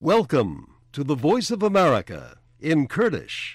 Welcome to the Voice of America in Kurdish.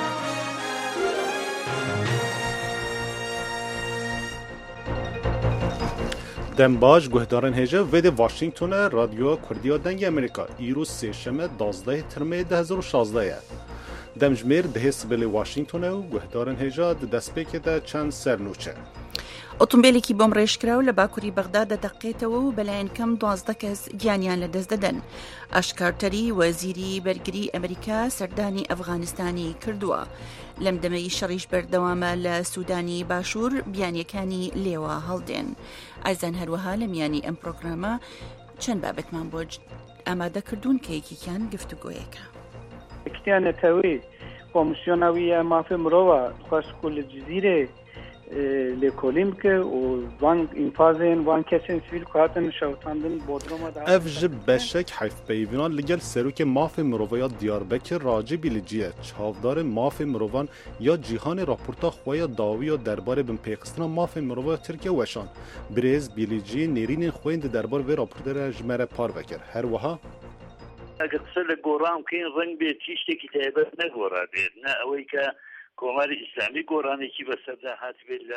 دم باش گهدارن هجا وید واشنگتون رادیو کردیا دنگ امریکا ایروز سیشمه 12 ترمه 2016 دم جمیر ده سبیل واشنگتون و گهدارن هجا دستپیک ده چند سرنوچه ئۆتۆمبیلێکی بۆم ڕێژکراو لە باکووری بەغدا دەدەقێتەوە و بەلایەن کەم 12 کەس گیانیان لەدەست دەدەن. ئاشکارتەری وەزیری بەرگری ئەمریکا سەردانی ئەفغانستانی کردووە. لەم دەمەی شەڕیش بەردەوامە لە سوودانی باشوور بیانیەکانی لێوە هەڵدێن. ئایزان هەروەها لە میانی ئەم پرۆگرامە چەند بابەتمان بۆ ئامادەکردوون کە یەکێکیان گفتوگۆیەکە. کتیانەتەوەی کۆمیسیۆناویە مافی مرۆڤە خۆشکو لە جزیرە لکولیم که و وان اینفازین وان کسین سویل که هاتن شوتاندن بودروما دا اف جب بشک حیف بیوینان لگل سروک ماف مروویا دیاربکر راجع بیلجیه چهافدار ماف مرووان یا جیهان راپورتا خویا داوی و دربار بن پیقستان ماف مروویا ترکیه وشان بریز بیلجی نیرین خویند دربار و راپورتر جمره پار بکر هر وها اگه قصه گوران کین رنگ به تیشتی که تایبت نگورا بید نه اوی که کۆماری ئیسلامی گۆڕانێکی بەسەردا هاتبێت لە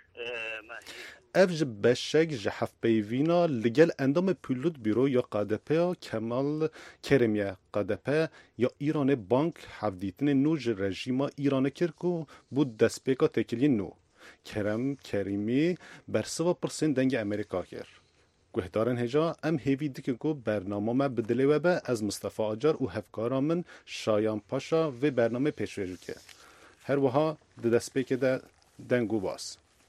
ev ji beşek ji hevpeyvîna li gel endamê Politbûro ya QDP ya Kemal Keremê QDP ya Îranê bank hevdîtinê nû ji rejîma Îranê kir ku bû destpêka têkiliyên nû. Keremî bersiva pirsên dengê Amerîka kir. Guhdarên hêja em hêvî dikin ku bername me bi dilê we be ez Mustafa Acar û hevkara min Şayan Paşa vê bernamê pêşwê dike. هر وها د دسپیک ده دنگو باس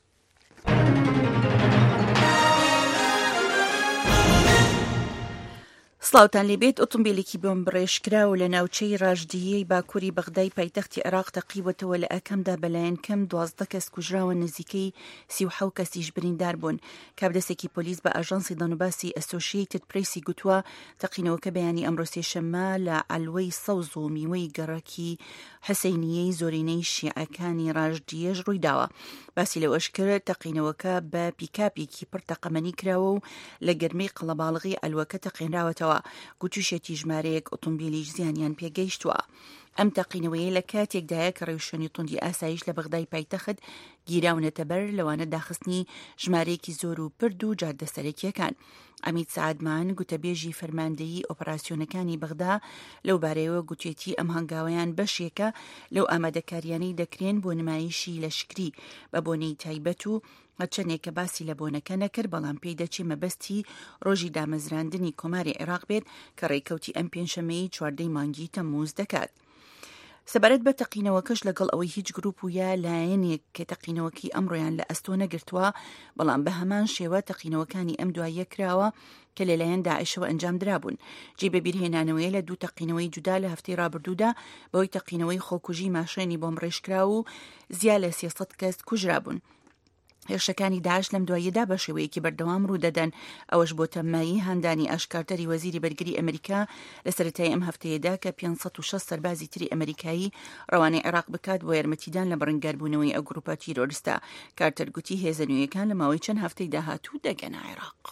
سڵاوتان لێبێت ئۆتۆمبیلێکی بۆم بڕێژکراوە لە ناوچەی ڕاژدیەی باکووری بەغدای پایتەختی عێراق تەقیوەتەوە لە ئەکەمدا بەلایەن کەم 12 کەس کوژراوە نزیکەی 37 کەسیش بریندار بوون. کابدەسێکی پۆلیس بە ئاژانسی دەنوباسی ئەسۆشیەیتد پرێسی گوتووە تەقینەوەکە بەیانی ئەمڕۆ سێشەممە لە ئەلوەی سەوز و میوەی گەڕەکی حسەینیەی زۆرینەی شیعەکانی ڕاژدیەش ڕوویداوە. باسی لەوەش کرد تەقینەوەکە بە پیکاپێکی پڕ تەقەمەنی کراوە و لە گەرمەی قەڵەباڵغی ئەلوەکە تەقێنراوەتەوە. گوتوشێتی ژمارەیەک ئۆتۆمبیلیش زیانیان پێگەیشتووە. ئەم تەقینەوەیە لە کاتێکدایە کە ڕێوشێنی توندی ئاسایش لە بەغدای پایتەخت گیراونەتە بەر لەوانە داخستنی ژمارەیەکی زۆر و پرد و جادەسەرەکیەکان. ئەمید سعادمان گوتەبێژی فەرماندەیی ئۆپەراسیۆنەکانی بەغدا لەو بارەیەوە گوتێتی ئەم هەنگاوەیان بەشێکە لەو ئامادەکاریانەی دەکرێن بۆ نمایشی لەشکری بە بۆنەی تایبەت و هەرچەندێک کە باسی لە بۆنەکە نەکرد بەڵام پێی دەچێ مەبەستی ڕۆژی دامەزراندنی کۆماری عێراق بێت کە ڕێکەوتی ئەم پێنجشەمەی 14 مانگی تەمموز دەکات. سەبارەت بە تەقینەوەکەش لەگەڵ ئەوەی هیچ گروپ و یا لایەنێک کە تەقینەوەکی ئەمڕۆیان لە ئەستۆ نەگرتووە بەڵام بە هەمان شێوە تەقینەوەکانی ئەم دواییە کراوە کە لەلایەن داعشەوە ئەنجام درابوون. جێ بەبیرهێنانەوەیە لە 2 تەقینەوەی جودا لە هەفتەی ڕابردوودا بەوەی تەقینەوەی خۆکوژی ماشێنی بۆم ڕێژکرا و زیاد لە 300 کەس کوژرابوون. هێرشەکانی داعش لەم دواییدا بە شێوەیەکی بەردەوام ڕوودەدەن. ئەوەش بۆ تەمایی هەندانی ئاشکارتەری وەزیری بەرگری ئەمریکا لە سەرەتای ئەم هەفتەیەدا کە 560 سەربازی تری ئەمریکایی ڕەوانەی عێراق بکات بۆ یارمەتیدان لە بڕنگاربوونەوەی ئەو گروپە تیرۆریستە. کارتەر گوتی هێزە نوێیەکان لە ماوەی چەند هەفتەی داهاتوو دەگەنە عێراق.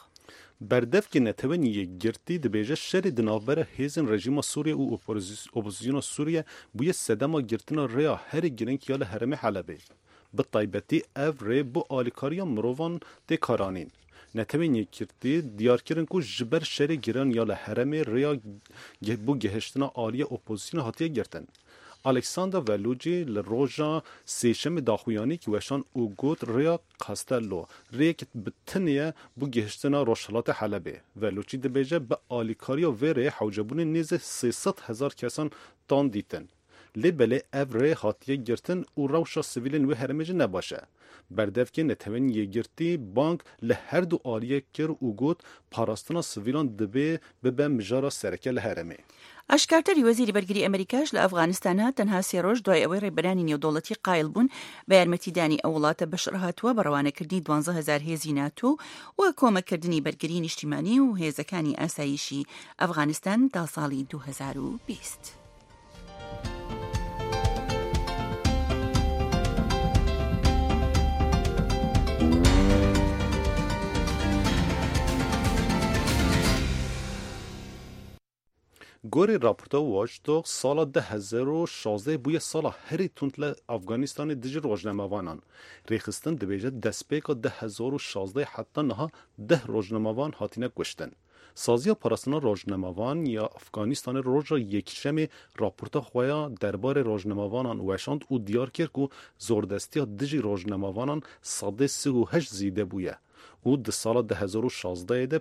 بردفکی نتوانی گرتی دبیجه شری دنابره هیزن رژیم سوریه و اپوزیسیون سوریه بوی سدما گرتنا ریا هر گرنگ یا لحرم حلبه بالطیبتی اف ری بو آلیکاریا مروان دی کارانین نتوانی گرتی دیار کردن کو جبر شری گران یا لحرم ریا بو گهشتنا آلی اپوزیسیون هاتیه گرتن. الکساندر ولوجی لروجا سیشم داخویانی که وشان او گوت ریا قاستلو ریک بتنیه بو گهشتنا روشلات حلبه ولوجی دبیجه به آلیکاریا وره حوجبون نیز 300,000 کسان تان دیتن لبله اوره هاتیه گرتن او روشا سویلن و هرمج نباشه بردف که نتوان یگرتی بانک لهر دو آلیه کر او گوت پاراستنا سویلان دبه به مجارا سرکه لهرمه. ئاشکارتەری وەزیری بەرگری ئەمریکاش لە ئەفغانستانە تەنها 3 ڕۆژ دوای ئەوەی ڕێبەرانی نێودەوڵەتی قایل بوون بە یارمەتیدانی ئەو وڵاتە بەشڕ هاتووە بە ڕەوانەکردنی 12,000 هێزی ناتۆ و کۆمەکردنی بەرگری نیشتیمانی و هێزەکانی ئاسایشی ئەفغانستان تا ساڵی 2020. گوری راپورتا واجدوغ سالا 2016 بوی سالا هری تونتل افغانستان دیجی روزنامه‌وانان ریخستن دبیجه دسپیکا 2016 حتی نها 10 روزنامه‌وان هاتینه گشتن. سازیا پاراستنا روزنامه‌وان یا افغانستان روزا یکشنبه راپورتا خویا درباره روزنامه‌وانان وشاند او دیار کرد که زوردستی دیجی روزنامه‌وانان 138 زیده بویه. او د سال 2016 ده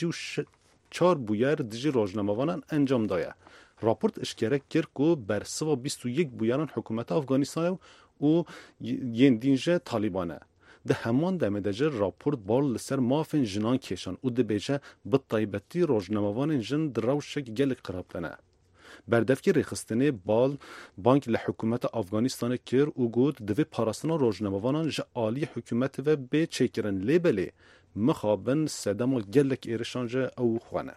54 بویر دیجی روزنامه‌وانان انجام داده. راپورت اشاره کرد که بر سوا 21 بویران حکومت افغانستان و یندینجه طالبانه. ده همان دمدجه راپورت بال لسر مافن جنان کشان او ده بیجه بطایبتی روزنامه‌وان جن دروشک گل قرابتنه. بردفکی ریخستنه بال بانک لحکومت افغانستان کر او گود دوی پاراستنا روزنامه‌وانان جه عالی حکومت و به چکرن لیبلی مخابن سدام گلک ایرشانجه او خوانه.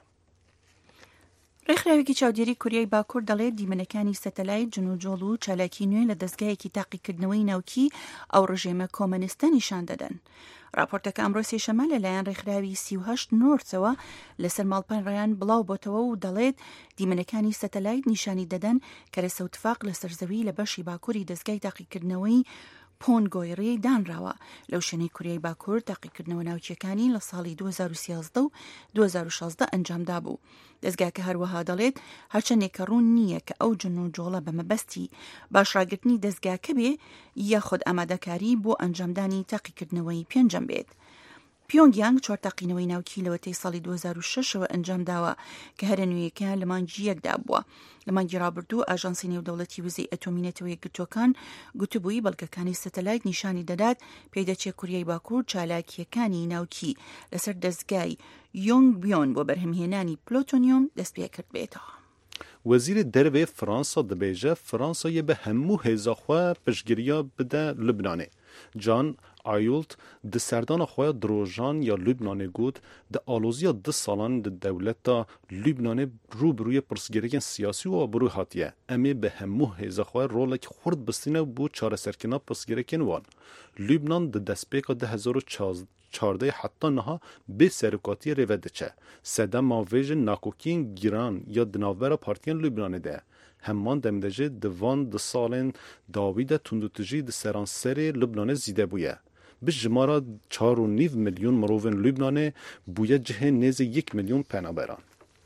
ڕێکخراوێکی چاودێری کوریای باکوور دەڵێت دیمەنەکانی سەتەلایت جنوجۆڵ و چالاکی نوێ لە دەستگایەکی تاقیکردنەوەی ناوکی ئەو ڕژێمە کۆمەنیستە نیشان دەدەن. راپۆرتەکە ئەمڕۆ سێشەمە لەلایەن ڕێکخراوی 38 نۆرتەوە لەسەر ماڵپەن ڕێیان بڵاو بۆتەوە و دەڵێت دیمەنەکانی سەتەلایت نیشانی دەدەن کە لە سەوتفاق لە سەرزەوی لە بەشی باکووری دەستگای تاقیکردنەوەی پۆنگۆیڕی دانراوە لەو شوێنەی کوریای باکوور تاقیکردنەوە ناوچیەکانی لە ساڵی 2013 و 2016 ئەنجامدا بوو. دەستگاکە هەروەها دەڵێت هەرچەندێک کە ڕوون نییە کە ئەو جن و جۆڵە بەمەبەستی باشڕاگرتنی دەستگاکە بێ یاخود ئامادەکاری بۆ ئەنجامدانی تاقیکردنەوەی پێنجەم بێت. پیۆنگیانگ چوارتاقینەوەی ناوکی لەوەتەی ساڵی 2006ەوە ئەنجام داوە کە هەرە نوێیەکە لە مانگی یەکدا بووە. لە مانگی ڕابردوو ئاژانسی نێودەوڵەتی وزەی ئەتۆمی نەتەوە یەکگرتووەکان گوتبووی بەڵگەکانی سەتەلایت نیشانی دەدات پێدەچێت کوریای باکوور چالاکیەکانی ناوکی لەسەر دەستگای یۆنگ بیۆن بۆ بەرهەمهێنانی پلۆتۆنیۆم دەست پێ کرد بێتەوە. وزیر دەرەوێ فرانسا دەبێژە فرانسایە بە هەموو هێزاخوا پشتگیریە بدە لبنانێ. جان آیولت د سردان خواه دروژان یا لبنان گود د آلوزیا 2 سالان د دولت لبنان روبروی پرسگیریکن سیاسی و برو هاتیه امی به همو هیزا خواه رولک خورد بستینه بو چاره سرکنا پرسگیریکن وان. لبنان د دسپیکا 2014 حتی نها به سرکاتی رویده چه سده ماویج ناکوکین گیران یا دناور پارتیان لبنان ده همان دمدجه دوان د سالن داوید تندوتجی د سرانسری لبنان زیده بویه. به جمارا 4.5 میلیون مروون لبنان بویه جه نیز 1 میلیون پنابران.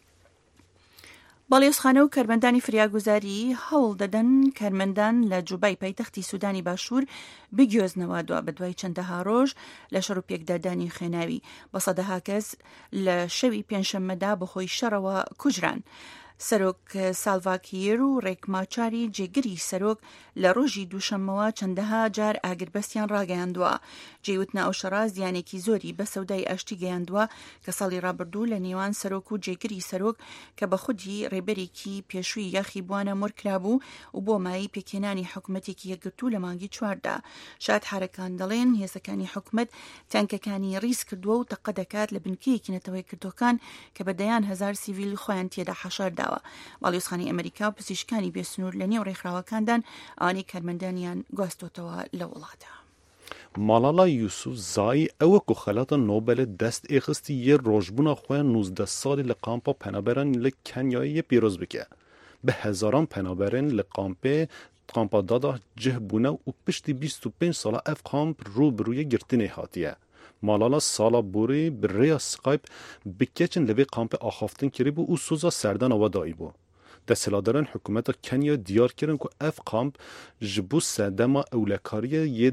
باڵێۆزخانە و کارمەندانی فریاگوزاری هەوڵ دەدەن کارمەندان لە جوبای پایتەختی سوودانی باشوور بگوێزنەوە دوا بە دوای چەندەها ڕۆژ لە شەڕ و پێکدادانی خوێناوی بە سەدەها کەس لە شەوی پێنجشەممەدا بەخۆی شەڕەوە کوژران. سەرۆک ساڵڤاکیر و ڕێکماچاری جێگری سەرۆک لە ڕۆژی دووشەممەوە چەندەها جار ئاگربەستیان ڕاگەیاندووە. جێوتنە ئەو شەڕا زیانێکی زۆری بە سەودای ئاشتی گەیاندووە کە ساڵی ڕابردوو لە نێوان سەرۆک و جێگری سەرۆک کە بە خودی ڕێبەرێکی پێشووی یاخی بوانە مۆرکرابوو و بۆ مایی پێکێنانی حکوومەتێکی یەکگرتوو لە مانگی چواردا. شاد حارەکان دەڵێن هێزەکانی حکوومەت تانکەکانی ڕیز کردووە و تەقە دەکات لە بنکەیەکی نەتەوەی کردوەکان کە بەدەیان هەزار سیڤیل خۆیان تێدا حەشارداوە. باڵێۆزخانەی ئەمریکا و پزیشکانی بێسنوور لە نێو ڕێکخراوەکاندان ئەوانەی کارمەندانیان گواستوتەوە لە وڵاتە. مالالا یوسف زایی او که خلات نوبل دست اخستی یه روشبونا خواه 19 سالی لقامپا پنابرن لکنیایی پیروز بکه. به هزاران پنابرن لقامپا دادا جه بونه و پشتی 25 ساله اف قامپ رو بروی گرتنی هاتیه. مالالا سالا بوری برای سقایب بکچن لوی قامپ آخافتن کری بو او سوزا سردان و دایی بو. دستلادران حکومت کنیا دیار کردن که اف قامپ جبو سدما اولکاری یه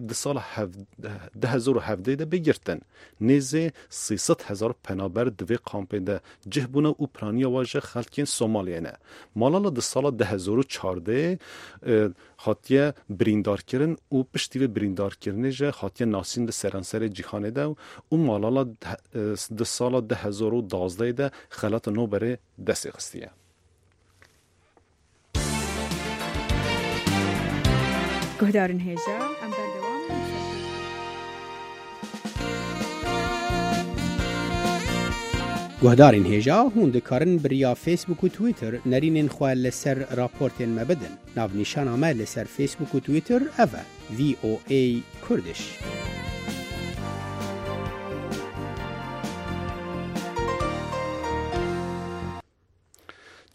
2017 ده بگیرتن. نیزه 300,000 پنابر دوی قامپ ده جهبونه و پرانیا واجه خلکین سومالیه نه. مالالا ده سال 2014 خاطیه بریندار کردن و پشتی و بریندار کردن جه خاطیه ناسین ده سرانسر جیخانه ده و مالالا ده سال 2012 ده خلات نو بره دست خستیه. گهدارن هێژا ئەم بەردەوام گهدارن هێژا هون دەکارن بریا فیسبوک و تویتر نەرینên xwe لەسەر راپۆرتên me bidin. Navnîşana me لەسەر فیسبوک و تویتر ev e VOA Kurdish.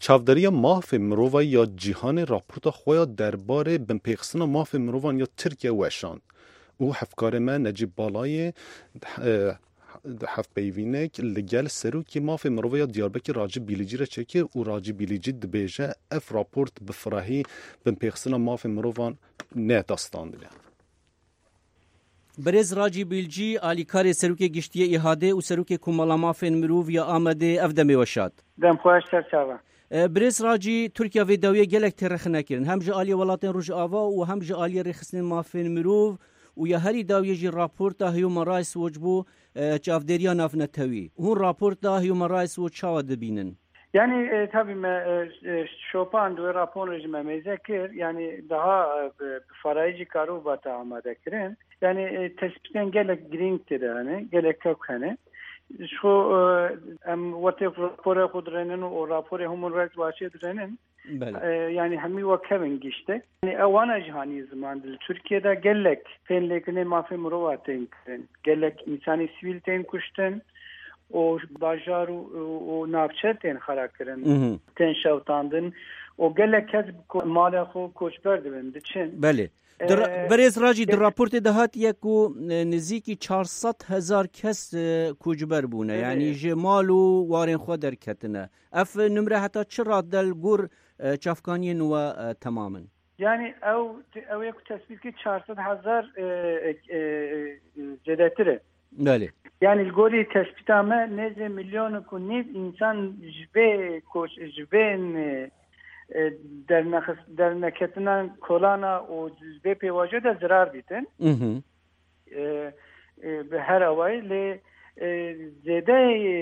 چاوداری ماف مروه یا جیهان راپورت خواه درباره بنپیخسن ماف مروان یا ترکیه وشاند. او حفکار من نجیب بالای هفت بیوینک لگل سروکی ماف مروه یا دیاربکی راجب بیلیجی را چکه و راجب بیلیجی دبیجه اف راپورت بفراهی بنپیخسن ماف مروان نه داستان دیگه. برز راجی بیلجی آلیکار سروک گشتی احاده و سروک کمالا مافن مروف یا آمده افدمی وشاد. دم خواهش سرچاوه. برز راجی ترکیه و داویه گلک ترخ نکرن. هم جا آلی ولاتن روش آوا و هم جا آلی رخصن مافن مروف و یا هری داویه جی راپورتا هیومن رایتس وجبو چافدریا ناف نتوی. هون راپورتا هیومن رایتس و چاوا دبینن. Yani tabii Chopin ve rapor rejime mezekir yani daha farayici karu bata amade kirin yani tespitten gelek grinktir yani gelek kök hani şu vate rapora kudrenin o rapora human rights watch'edrenin yani hemi ve Kevin gişte yani avana cihani zamandil Türkiye'de gelek fenlekine mafi muruvaten kirin gelek insani sivil ten kuşten o bajar o navçeten xarakirin ten şavtandın o gelek kez mala xo koçber dibin diçin bale برز راجی در راپورت دهات یکو نزدیکی 400,000 کس کوچبر بونه یعنی جمالو وارن خو درکتنه اف نمره حتی چرا دل گور چافکانی نو تماما yani ev یک tespit ki 400,000 زیادتره بله yani الگوری تثبیت ama neze milyon ku niv insan jben در نکتنان کلانا و به پیواجه در ضرر بیتن به هر اوای لی زیده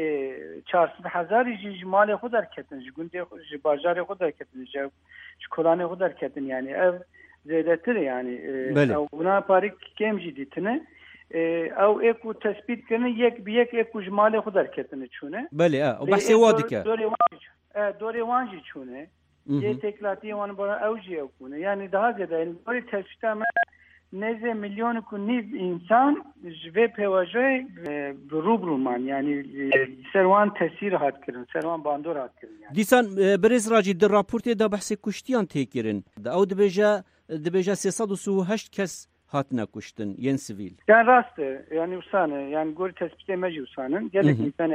400,000 جمال خود در کتن جگونده بازار خود در کتن کلان خود در کتن yani ev زیده تر yani اونا پاری کم جدیتنه او اكو تثبيت كن يك بيك اكو جمال خود در کتن چونه بله او بحث وادي که دوری وانجی چونه یه تکلاتی وان برای اوجی اکنه یعنی daha ziyade این تشخیص ما نزد میلیون کنیز انسان جوه پیواجه روبرومان yani سروان تاثیر هات کردن سروان باندور هات کردن yani. دیسان برز راجی در راپورت دا بحث کشتیان تکرین او دبیجا 338 کس هات نکشتن ین سیویل yani rastı yani usane yani gori tespit emeci usanın gelek insan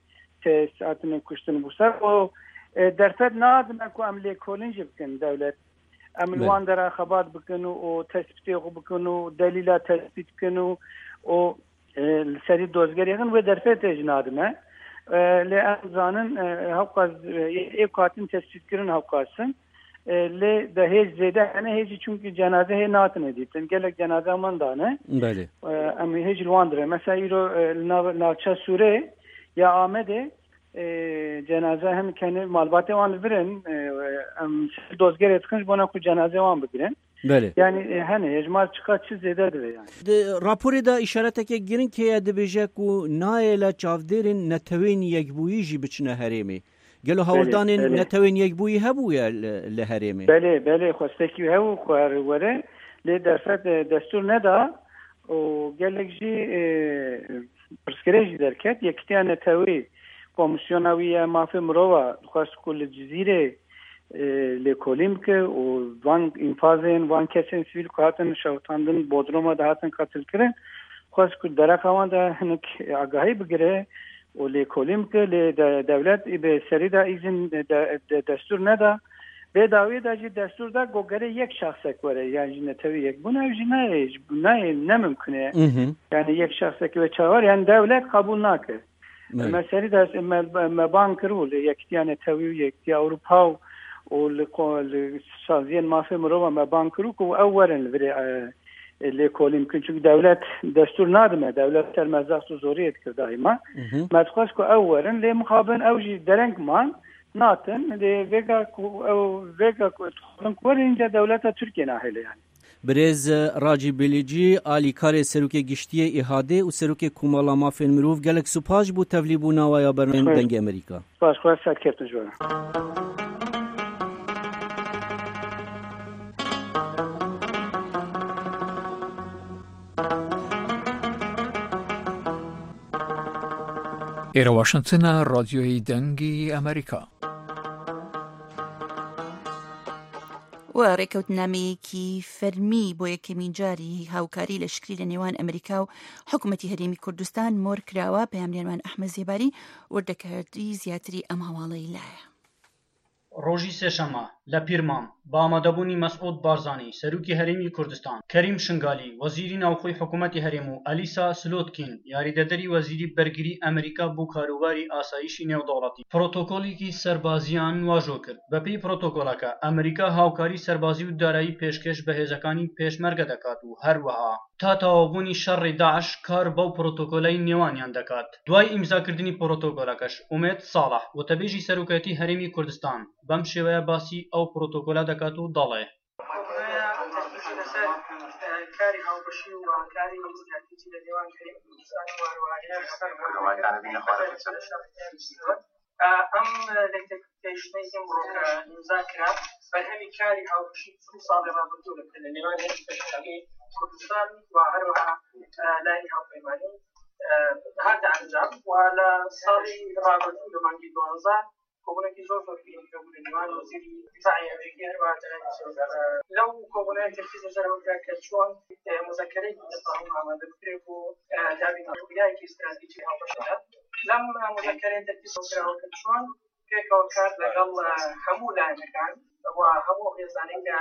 atını kuştun bu sefer o درصد نادم اكو عمليه كولنج بكن دوله عمل وان درا خبات بكنو او تثبيت بكنو دليلات تثبيت بكنو او السري دوزغري يغن و درفت اجنادمه لان زانن حقاز ايقاتن تثبيت كرن حقاسن ل دهج زيده انا هيجي çünkü cenaze he natın edipten gelek cenaze mandane بله ام هيج الواندره مثلا يرو ناچا سوره يا امده cenaze hem kendi malbatı van verin dozger etkinç bana ku cenaze van bigren bale yani hani ecmal çıkaçı zededir yani raporu da işareteke girin ki edebece ku naila çavderin netevin yekbuyi biçne heremi gelo havdanın netevin yekbuyi hebu ya le heremi bale xostaki hebu xwar were le derfet destur ne da o gelekji perskreji derket yektiyan netevi komisyonawiye mafi mrova خواست کل جزیره لکولیم که و وان انفازین وان کسین سیویل کاتن شوتاندن بودروما دهاتن قتل کرن خواست کل درکوان ده هنک آگاهی بگیره و لکولیم که دولت به سری دا ایزن دستور ندا به داوی دا جی دستور دا گوگره یک شخص اکوره یعنی نتوی یک بونه اوجی نه نممکنه یعنی یک شخص اکوه چاور یعنی دولت قبول نکرد مسئله دست مبان کرول یکتیان توی یکتی اروپا و سازین مافی مرو مبان کرو که اولن لیکولیم کن چون دولت دستور نادمه دولت تلمزاست و زوریت کرد دائما مدخواست که اولن لی مخابن اوجی درنگ مان ناتن لی ویگا کور اینجا دولت ترکیه ناهله yani. برز راجی بلیجی آلیکار سروک گشتی احاده و سروک کمالا مافن مروف گلک سپاش بو تولیبو نوایا برنامه دنگ امریکا سپاش خواهد ساد کفتن جورا ایرا واشنطن رادیوی دنگی امریکا و ڕێکەوتنامەیەکی فەرمی بۆ یەکەمین جاری هاوکاری لەشکری لە نێوان ئەمریکا و حکوومەتی هەرێمی کوردستان مۆر کراوە. پەیامدەرمان ئەحمەد زێباری وردەکردی زیاتری ئەم هەواڵەی لایە. ڕۆژی سێشەمە لە پیرمام با ئامادەبوونی مەسعود بارزانی سەرۆکی هەرێمی کوردستان، کەریم شنگالی وەزیری ناوخۆی حکوومەتی هەرێم و ئەلیسا سلۆتکین یاریدەدەری وەزیری بەرگری ئەمریکا بۆ کاروباری ئاسایشی نێودەوڵەتی پرۆتۆکۆلێکی سەربازیان واژۆ کرد. بەپێی پرۆتۆکۆلەکە ئەمریکا هاوکاری سەربازی و دارایی پێشکەش بە هێزەکانی پێشمەرگە دەکات و هەروەها تا تەواوبوونی شەڕی داعش کار بەو پرۆتۆکۆلەی نێوانیان دەکات. دوای ئیمزاکردنی پرۆتۆکۆلەکەش ئومێد ساڵح وتەبێژی سەرۆکایەتی هەرێمی کوردستان بەم شێوەیە باسی ئەو پرۆتۆکۆلە دەکات و دەڵێ کاری هاوبەشی و هاوکاری یەکجارتیی لە نێوان هەرێمی کوردستان و ئەم لەتەکتێشنەی ئەمڕۆکە ئیمزا کرا بەرهەمی کاری هاوبەشی ساڵی ڕابردوو لە نێوان هەرێمی پێشەنگی کوردستان و هەروەها لای هاوپەیمانی هات ئەنجام و لە ساڵی ڕابردوو لە مانگی 12 کۆبوونێکی زۆر فەرقی بوو لە نێوان وەزیری دیفاعی ئەمریکی هەروەها لەو کۆبوونەیە تەرکیزە جەرەوەکرا کە چۆن مذەکەرەیەکی تەفاهم ئامادە بکرێت بۆ دابینکردنیەکی استراتیجی هاوبەشەکە. لەم مذەکەرەیە تەرکیزە جەرەوە کە چۆن پێکەوە کار لەگەڵ هەموو لایەنەکان و هەموو هێزانێکە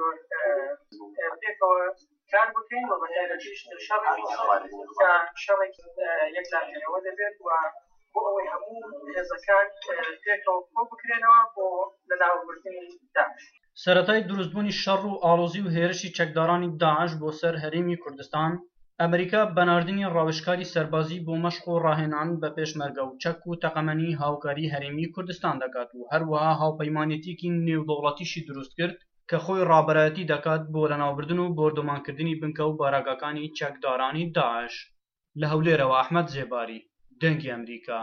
پێکەوە کار بکەین و بەتایبەتیش شەڕێکی کە شەڕێکی یەکلایەنەوە دەبێت و بۆ ئەوەی هەموو هێزەکان پێکەوە کۆ بکرێنەوە بۆ لەناوبردنی داعش. سەرەتای دروستبوونی شەڕ و ئاڵۆزی و هێرشی چەکدارانی داعش بۆ سەر هەرێمی کوردستان، ئەمریکا بەناردنی ڕاوێژکاری سەربازی بۆ مەشق و ڕاهێنان بە پێشمەرگە و چەک و تەقەمەنی هاوکاری هەرێمی کوردستان دەکات و هەروەها هاوپەیمانێتیەکی نێودەوڵەتیشی دروست کرد کە خۆی ڕابەرایەتی دەکات بۆ لەناوبردن و بۆردۆمانکردنی بنکە و باراگەکانی چەکدارانی داعش. لە هەولێرەوە ئەحمەد زێباری، دەنگی ئەمریکا.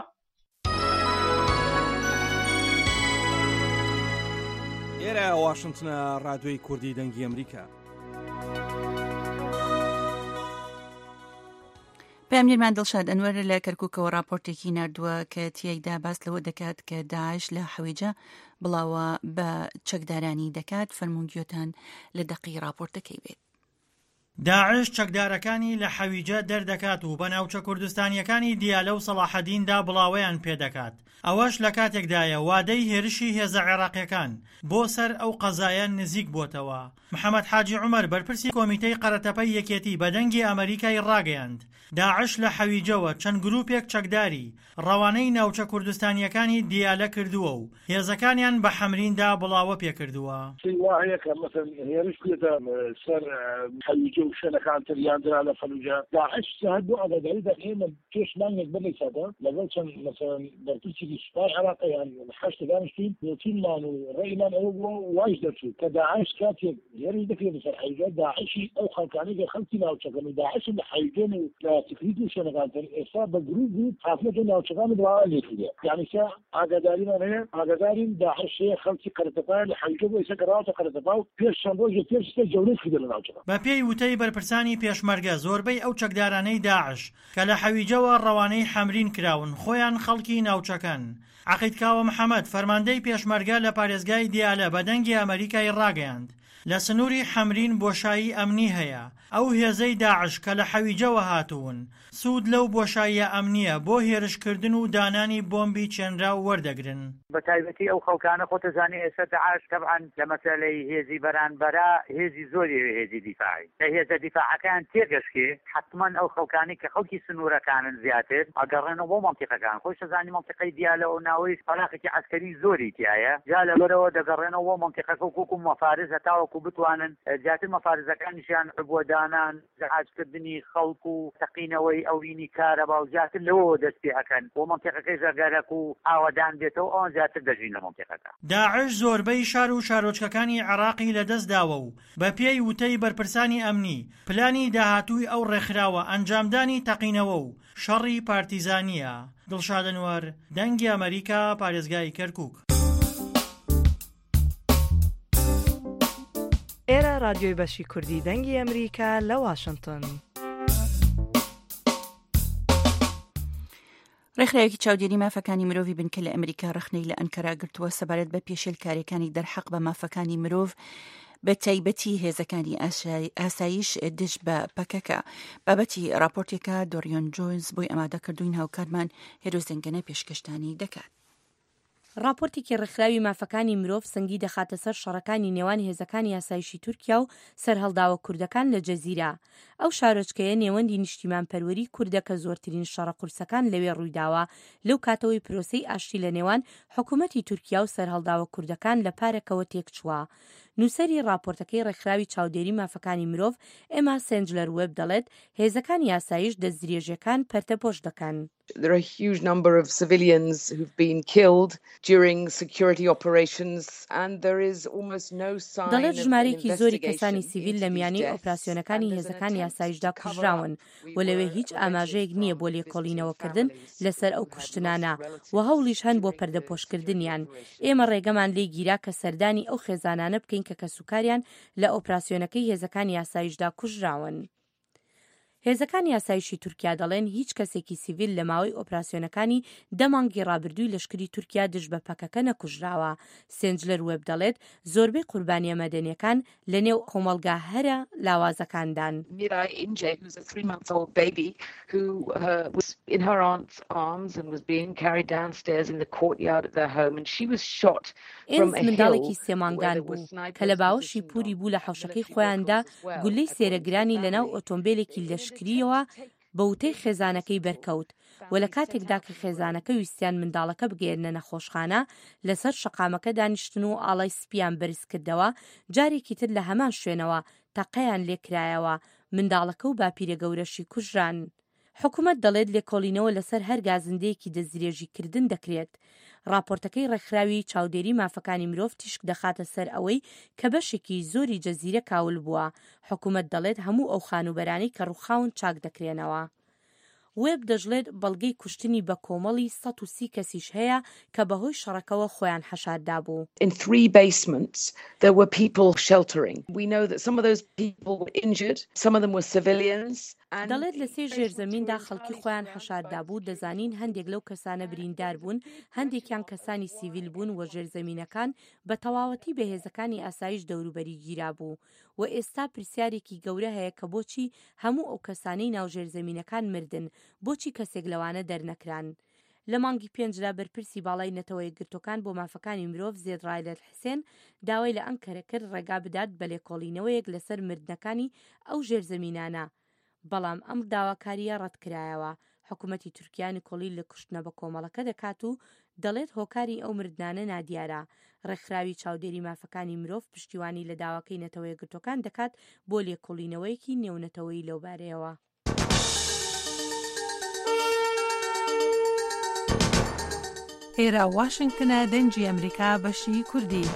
ئێرە واشنگتنە ڕادیۆی کوردی دەنگی ئەمریکا. پەیامدەرمان دڵشاد ئەنوەر لە کەرکووکەوە راپۆرتێکی نردووە کە تیایدا باس لەوە دەکات کە داعش لە حەویجە بڵاوە بە چەکدارانی دەکات. فەرمونگیۆتان لە دەقی راپۆرتەکەی بێت. داعش چەکدارەکانی لە حەویجە دەردەکات و بە ناوچە کوردستانیەکانی دیالە و سەلاحەدیندا بڵاوەیان پێدەکات. ئەوەش لە کاتێکدایە وادەی هێرشی هێزە عێراقیەکان بۆ سەر ئەو قەزایە نزیک بۆتەوە. محەممەد حاجی عومەر بەرپرسی کۆمیتەی قەرەتەپەی یەکێتی بە دەنگی ئەمریکای ڕاگەیاند داعش لە حەویجەوە چەند گروپێک چەکداری ڕەوانەی ناوچە کوردستانیەکانی دیالە کردووە و هێزەکانیان بە حەمریندا بڵاوە پێکردووە. و شەنەکان تریاندرا لە فەلوجە داعش ساعت بۆ ئەگەداری دەکەێمە پێشمانێک بەڵی سەدە لەگەڵ چەند مەسەڵەن بەرپرسێکی سوپای عێراقیان حەشت دانیشتین نوتینمان و ڕێیمان ئەوە بووە واش دەچوو کە داعش کاتێک هێرش دەکرێت لەسەر حەویجە داعشی ئەو خەڵکانەی کە خەڵکی ناوچەکەن و داعش لە حەویجەن و لە تکریت و شەنەکانتر ئێستا بە گروپ حافلەتە ناوچەکان بڵاوان لێکردێ یعنی سا ئاگاداریمان هەیە ئاگادارین داعش هەیە خەڵکی قەرەتەپا لە حەویجە بۆ ئێستا گەڕاوەتە قەرەتەپا و پێش چەند ڕۆژێ پێش جەولەی کردە لە ناوچەکە. بە پێی وتەی بەرپرسانی پێشمەرگە زۆربەی ئەو چەکدارانەی داعش کە لە حەویجەوە ڕەوانەی حەمرین کراون خۆیان خەڵکی ناوچەکەن. عەقید کاوە محەممەد فەرماندەی پێشمەرگە لە پارێزگای دیالە بە دەنگی ئەمریکای ڕاگەیاند لە سنووری حەمرین بۆشایی ئەمنی هەیە. ئەو هێزەی داعش کە لە حەویجەوە هاتوون سوود لەو بۆشاییە ئەمنیە بۆ هێرشکردن و دانانی بۆمبی چێنرا و وەردەگرن. بە تایبەتی ئەو خەڵکانە خۆتەزانێ ئێستا داعش تەبعاً لە مەسەلەی هێزی بەرانبەرا هێزی زۆری هێزی دیفاعی لە هێزە دیفاعەکان تێگەشتێ حتمما ئەو خەڵکانی کە خەڵکی سنوورەکانن زیاتر ئەگەڕێنەوە بۆ مەنتیقەکان خۆی شەزانی مەنتیقەی دیالە و ناوەی فەلاقێکی عەسکەری زۆری تایە جا لەبەرەوە دەگەڕێنەوە بۆ مەنتیقەکە وەکو مەفارز هەتاوەکو بتوانن زیاتر مەفارزەکانیشیان عبوەدانان جەعاجکردنی خەڵک و تەقینەوەی ئەوینی کارەبا و زیاتر لەوە دەست پێ ئەکەن بۆ مەنتیقەکەی ژەرگارەک و ئاوەدان بێتەوە ئەوان زیاتر دەژین لە مەنتیقەکە. داعش زۆربەی شار و شارۆچکەکانی عێراقی لەدەست داوە و بە پێی وتەی بەرپرسانی ئەمنی پلانی داهاتووی ئەو ڕێکخراوە ئەنجامدانی تەقینەوە و شەڕی پارتیزانیە. دڵشاد ئەنوەر دەنگی ئەمریکا پارێزگای کەرکووک. ئێرە رادیۆی بەشی کوردی دەنگی ئەمریکا لە واشنگتن. ڕێکخراوێکی چاودێری مافەکانی مرۆڤی بنکە لە ئەمریکا ڕخنەی لە ئەنکەرا گرتووە سەبارەت بە پێشێلکاریەکانی دەرحەق بە مافەکانی مرۆڤ بە تایبەتی هێزەکانی ئاسایش دژ بە پەکەکە. بابەتی راپۆرتێکە دۆریۆن جۆنز بۆی ئامادە کردوین هاوکارمان هێرۆز دەنگەنە پێشکەشتانی دەکات. راپۆرتێکی ڕێکخراوی مافەکانی مرۆڤ سەنگی دەخاتە سەر شەڕەکانی نێوان هێزەکانی یاسایشی تورکیا و سەرهەڵداوە کوردەکان لە جەزیرە. ئەو شارۆچکەیە نێوەندی نیشتیمان پەروەری کوردە کە زۆرترین شەڕە قورسەکان لەوێ ڕوویداوە لەو کاتەوەی پرۆسەی ئاشتی لە نێوان حکوومەتی تورکیا و سەرهەڵداوە کوردەکان لە پارێکەوە تێکچووە. نووسەری راپۆرتەکەی ڕێکخراوی چاودێری مافەکانی مرۆڤ ئێما سێنجلەر وێب دەڵێت هێزەکانی یاسایش دەستدرێژەکان پەرتەپۆش دەکەن. There are a huge number of civilians who've been killed during security operations and there is almost no sign of دەڵێت ژمارەیەکی زۆری کەسانی سیڤیل لە میانەی ئۆپراسیۆنەکانی هێزەکانی یاسایشدا کوژراون و لەوێ هیچ ئاماژەیەک نییە بۆ لێکۆڵینەوەکردن لەسەر ئەو کوشتنانە و هەوڵیش هەن بۆ پەردەپۆشکردنیان. ئێمە ڕێگەمان لێ گیرا کە سەردانی ئەو خێزانانە بکەین کە کەسوکاریان لە ئۆپراسیۆنەکەی هێزەکانی یاسایشدا کوژراون. هێزەکانی یاسایشی تورکیا دەڵێن هیچ کەسێکی سیڤیل لە ماوەی ئۆپراسیۆنەکانی دەمانگی ڕابردووی لەشکری تورکیا دژ بە پەکەکە نەکوژراوە. سێنجلەر وێب دەڵێت زۆربەی قوربانیە مەدەنیەکان لە نێو کۆمەڵگا هەرە لاوازەکاندان. Miray Ince, who's a 3-month-old baby who was in her aunt's arms and was being carried downstairs in the courtyard of their home and she was shot from a hill. منداڵێکی سێمانگان بوو کە لە باوەشی پوری بوو لە حەوشەکەی خۆیاندا گولەی سێرەگرانی لەناو ئۆتۆمبیلێکی لەشکریەوە بە وتەی خێزانەکەی بەرکەوت و لە کاتێکدا کە خێزانەکە ویستیان منداڵەکە بگێرنە نەخۆشخانە لەسەر شەقامەکە دانیشتن و ئاڵای سپیان بەرز کردەوە. جارێکی تر لە هەمان شوێنەوە تەقەیان لێکرایەوە منداڵەکە و باپیرە گەورەشی کوژران. حکوومەت دەڵێت لێکۆڵینەوە لەسەر هەر گازندەیەکی دەستدرێژیکردن دەکرێت. راپۆرتەکەی ڕێکخراوی چاودێری مافەکانی مرۆڤ تیشک دەخاتە سەر ئەوەی کە بەشێکی زۆری جەزیرە کاول بووە. حکوومەت دەڵێت هەموو ئەو خانوبەرانی کە ڕووخاون چاک دەکرێنەوە. وێب دەژڵێت بەڵگەی کوشتنی بە کۆمەڵی 130 کەسیش هەیە کە بەهۆی شەڕەکەوە خۆیان حەشاردا بوو. In 3 basements there were people sheltering. We know that some of those people were injured, some of them were civilians. دەڵێت لە سێ ژێرزەمیندا خەڵکی خۆیان حەشاردا بوو. دەزانین هەندێک لەو کەسانە بریندار بوون، هەندێکیان کەسانی سیڤیل بوون و ژێرزەمینەکان بە تەواوەتی بە هێزەکانی ئاسایش دەوروبەری گیرا بوو و ئێستا پرسیارێکی گەورە هەیە کە بۆچی هەموو ئەو کەسانەی ناو ژێرزەمینەکان مردن، بۆچی کەسێک لەوانە دەرنەکران. لە مانگی 5دا بەرپرسی باڵای نەتەوەی گرتوەکان بۆ مافەکانی مرۆڤ زێد ڕایلەت حسێن داوای لە ئەنکەرە کرد ڕێگا بدات بە لێکۆڵینەوەیەک لەسەر مردنەکانی ئەو ژێرزەمینانە، بەڵام ئەم داواکاریە ڕەتکرایەوە. حکوومەتی تورکیا نیکۆڵی لە کوشتنە بە کۆمەڵەکە دەکات و دەڵێت هۆکاری ئەو مردانە نادیارە. ڕێکخراوی چاودێری مافەکانی مرۆڤ پشتیوانی لە داواکەی نەتەوەی گرتوەکان دەکات بۆ لێکۆڵینەوەیەکی نێونەتەوەی لەوبارەیەوە. ئێرە واشنگتنە دەنجی ئەمریکا بەشی کوردی.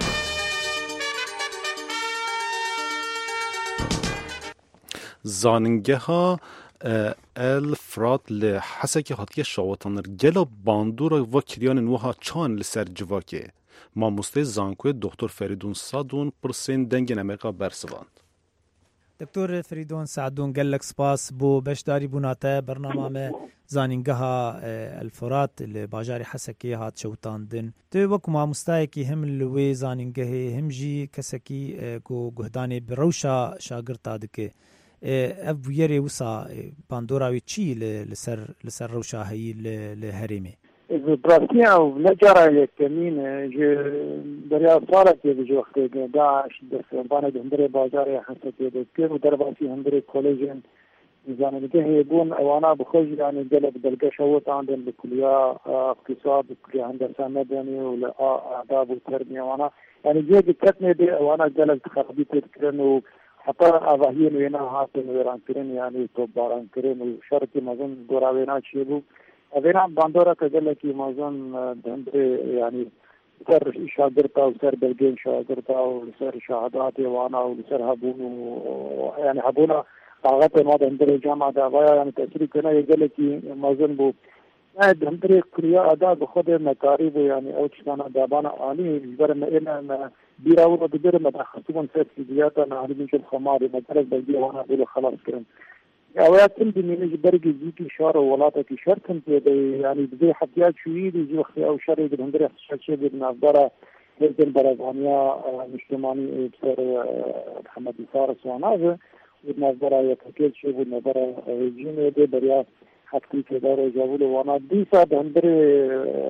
زانینگەها الفرات لە حەسێکی هاتیە شاوەتانر گەلا باندورە وە کریانن وها چان لەسەر جڤاکێ. مامۆستای زانکوێ دکتۆر فەریدون سادون پرسێن دەنگێن ئەمریکا بەرسڤاند. دکتور فریدون سعدون gelek spas بۆ بەشداری بووناتە بەرنامامە زانینگەها الفرات لە باژاری حەسەکێ هات شەوتاندن. Tu وەکو مامۆستایەکی هەم لە وێ زانینگەهەیە هەم جی کەسێکی گوهدانێ bi rewşa şagirta dike. Ev bûyerê wisa bandora çi li ser rewşa heyî li herêmê. براستی او نجارا یکمین جو دریا سالت یه جو وقتی داعش دستبانه هندره بازاری حسیتی دکتر و درباسی هندره کالجن زانینگه هیبون اوانا بخوش یعنی جلب دلگه شوت عندن بکلیا اقتصاد بکلیا هندسه مدنی و آداب و تربیه اوانا یعنی جه دکت نیده اوانا جلب خرابی تکرن و حتی آواهین وینا حاصل ویران کرن یعنی توب باران کرن و شرطی مزن گورا وینا چیه بو اوینا باندورا کجله کی مازن دندره یعنی سر شاگرتا و سر بلگین شاگرتا و سر شهادات وانا و سر هبون یعنی هبونا طاقت ما دندره جامعه دعوایا یعنی تأثیر کنه یجله کی مازن بو دندره کریا ادا بخود مکاری بو یعنی او چتانا دابانا آنی برم اینا بیراو رو بدر مدخصون سر سیدیاتا نهاری میشل خماری مدرک بلگی وانا بلو خلاص کرن اوقات دي برجي زيكي شار ولاتك شرطن يعني بدي حتيات شويه دي وقت او شر بالهندري شيء بالنظاره جدا برازانيا مجتمعي بصير محمد فارس ونازه والنظاره يتكيل شيء والنظاره جيني دي بريا حتى كدار جابوله وانا دي صاد هندري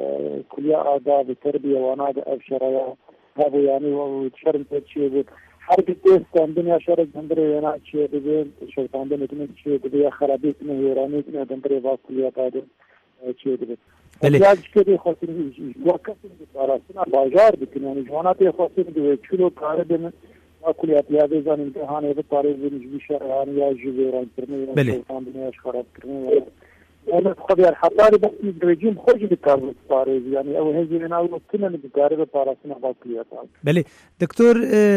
كليه آداب التربيه وانا ابشريا هذا يعني وتشرم شيء حركة تيست عندنا شرق هندري أنا شيء بدين شو عندنا كمان شيء بدي خرابيط من هيراني من هندري باقي هذا شيء بدي. يعني كذي خاصين وقت باراسنا بازار بكن يعني جواناتي خاصين بيشيلوا كاردن أكليات هذا زان امتحان هذا طارئ بنجبي يعني يا جبيران كرني عندنا إيش خراب كرني أنا خبير حتى بس الرجيم خرج بالكارب طارئ يعني أو هذي أنا أقول كنا بالكارب باراسنا باقي هذا. بله دكتور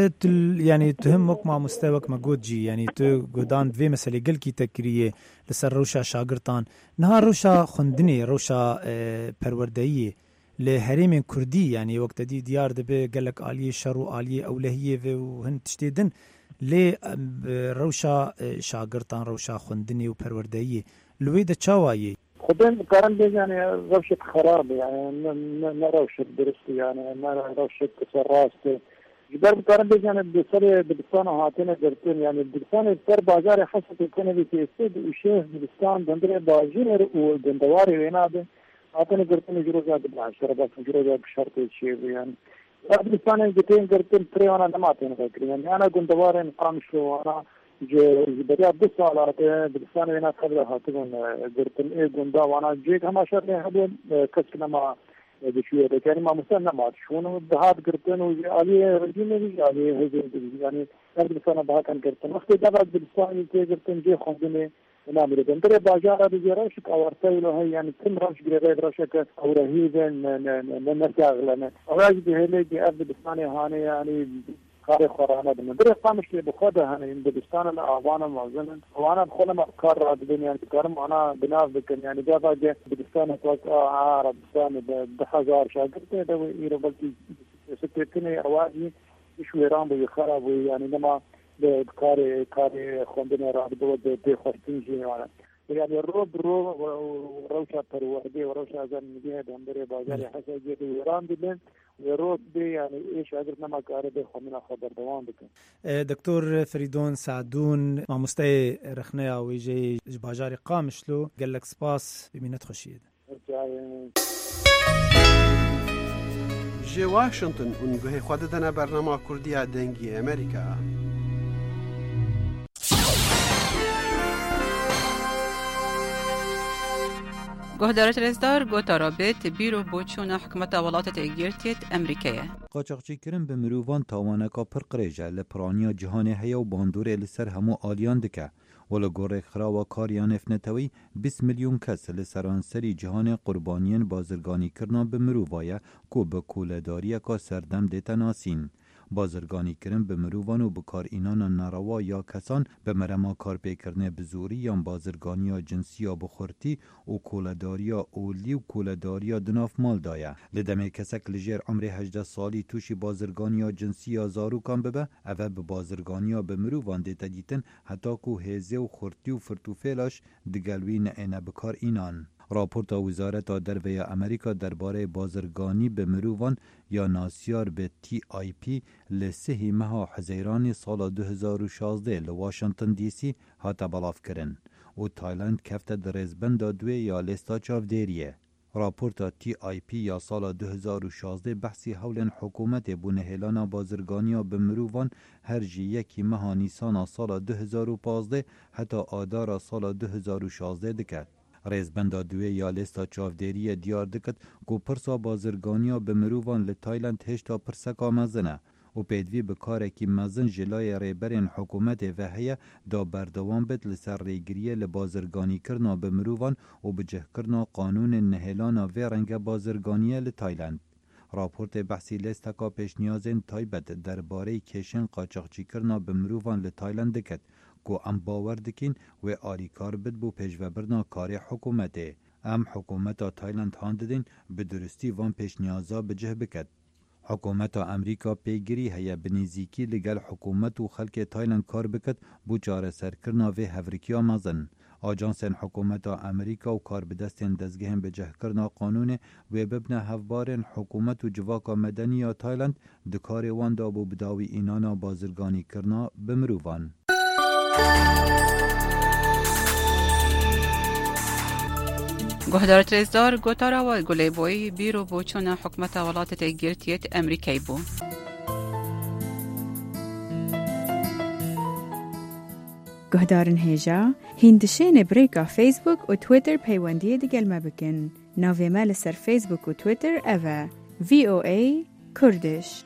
يعني تهمك مع مستواك مجودجي يعني تجودان في مسألة قل كي تكريه لسر روشا شاگرتان نهار روشا خندني روشا پروردهیه لهریم کردی يعني وقت دي ديار دبه قالك آلية شرو آلية أولهية وهن تشتيدن ل روشا شاگرتان روشا خندني وپروردهیه لويدا چاوائي خدين كارن بي يعني روشة خراب يعني ما روشة درست يعني ما روشة تسراست جبر كارن بي يعني بسر بدستان هاتين درتين يعني بدستان سر بازار حسب كان بي تيسد وشيخ بدستان دندري باجير ودندواري وينابه هاتين درتين جروزات بالعشرة بس جروزات بشرط شيء يعني بدستان جتين درتين تري انا نماتين فكر يعني انا دندواري قامش وانا بريا بسالات بدستان وينا قبل هاتون درتين ايه غندا وانا جيك هما شرط هذول كسنا ما بشوية يعني ما مثلا ما شونه بهاد قرتن وعليه رجيم عليه هذي يعني قبل سنة بهاد كان قرتن وقت ده بعد بالسان قرتن جي خدمة نعمل ده ترى باجار بيجرش كأورتي له هي يعني كم راش جريد راشك أو رهيبا نرجع لنا أوراج بهلي دي قبل بالسان هاني يعني خارج خرانة بنا دري قامش لي بخدها هاني من بالسان الأعوان المعزنة وأنا بخلنا مكار راد بني يعني كارم أنا بناف بكن يعني جابا جه بالسان توقع عرب بالسان بحزار شاقرت ده يربلتي ستكني أواجي شوي رام بيخرب يعني لما كاري خندنا راد بود بخشتنجي يعني الروب وروشة پروردی وروشة زن میگه دنبره بازار حسا جد ایران دیدن وروب بی يعني ايش اگر نما کار به خمنا خبر دوام بکن. دكتور فريدون سعدون ما مستوى رخنيا ويجي بازار قامشلو قال لك سباس بمينت خشيد. جي واشنطن ونگوه خودتنا برنامه کردی دنگی امریکا. گهدارت رزدار گوتا رابط بیرو بوچونا حکمت ولاتت اگیرتیت امریکیه. قاچاقچی کرن به مروان تاوانکا پر قریجه لپرانیا جهان هیا و باندوره لسر همو آلیان دکه ولی گوره خراوا کاریان افنتوی 20 میلیون کس لسرانسری جهان قربانیان بازرگانی کرنا به مرووایه کو به کولداری که سردم دیتا ناسین. بازرگانی کرن به مروان و بکار اینان ناروا یا کسان به مرما کار پیکرنه بزوری یا بازرگانی جنسی یا بخورتی و کولداری اولی و کولداری دناف مال دایه. لدمه کسک لجیر عمر 18 سالی توشی بازرگانی جنسی یا زارو کان ببه اوه به بازرگانی به مروان دیتا دیتن حتی که هزه و خورتی و فرتوفیلاش دگلوی نه بکار اینان. راپورت وزارت درویه امریکا درباره بازرگانی به مروان یا ناسیار به TIP لسه ماه حزیران سال 2016 لواشنطن دی سی هات بلاف کرن و تایلند کفت درزبند دوی یا لستا چاودیریه. راپورت TIP یا سال 2016 بحثی حول حکومت بونهلان بازرگانی به مروان هر جی یکی ماه نیسان سال 2015 حتی آدار سال 2016 دکد. رئیسبند دوی یا لیستا چاودیری دیار دکت کو پرسا بازرگانیا به مروان لتایلند هشتا پرسکا مزنه و پیدوی بکاره کی مزن جلای ریبرین حکومت وحیه دا بردوان بد لسر ریگریه لبازرگانی کرنا به مروان و بجه کرنا قانون نهلان و رنگ بازرگانیه لتایلند. راپورت بحثی لیستا پیش نیازین تایبت درباره کشن قاچاقچی کرنا به مروان لتایلند دکت کو ام باور دکین و آریکار بد بو پیشوبرنا کاری حکومته. ام حکومت تایلند هانددین به درستی وان پیش نیازا بجه بکد. حکومت امریکا پیگیری هیا بنزیکی لگل حکومت و خلک تایلند کار بکد بو چاره سرکرنا و هفریکیا مزن. آجانسن حکومت امریکا و کار بدستن دزگهم به جهکرنا قانون و ببنه هفبارن حکومت و جواکا مدنی تایلند دکار واندا بو بداوی اینانا بازرگانی کرنا بمروان. گهدارت رزدار گوتارا و گلی بوی بیرو بوچون حکمت ولایت تگیرتیت امریکایی بو. گهدارن هیجا هندشین بریکا فیسبوک و تویتر پیوندی دیگل ما بکن. ناوی مال سر فیسبوک و تویتر اوه VOA کردش.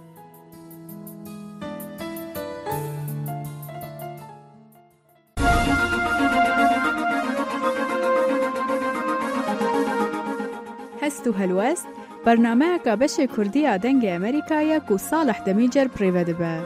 هستو هلوست برنامه که بشه کردی آدنگ امریکایی کو صالح دمیجر پریوده به.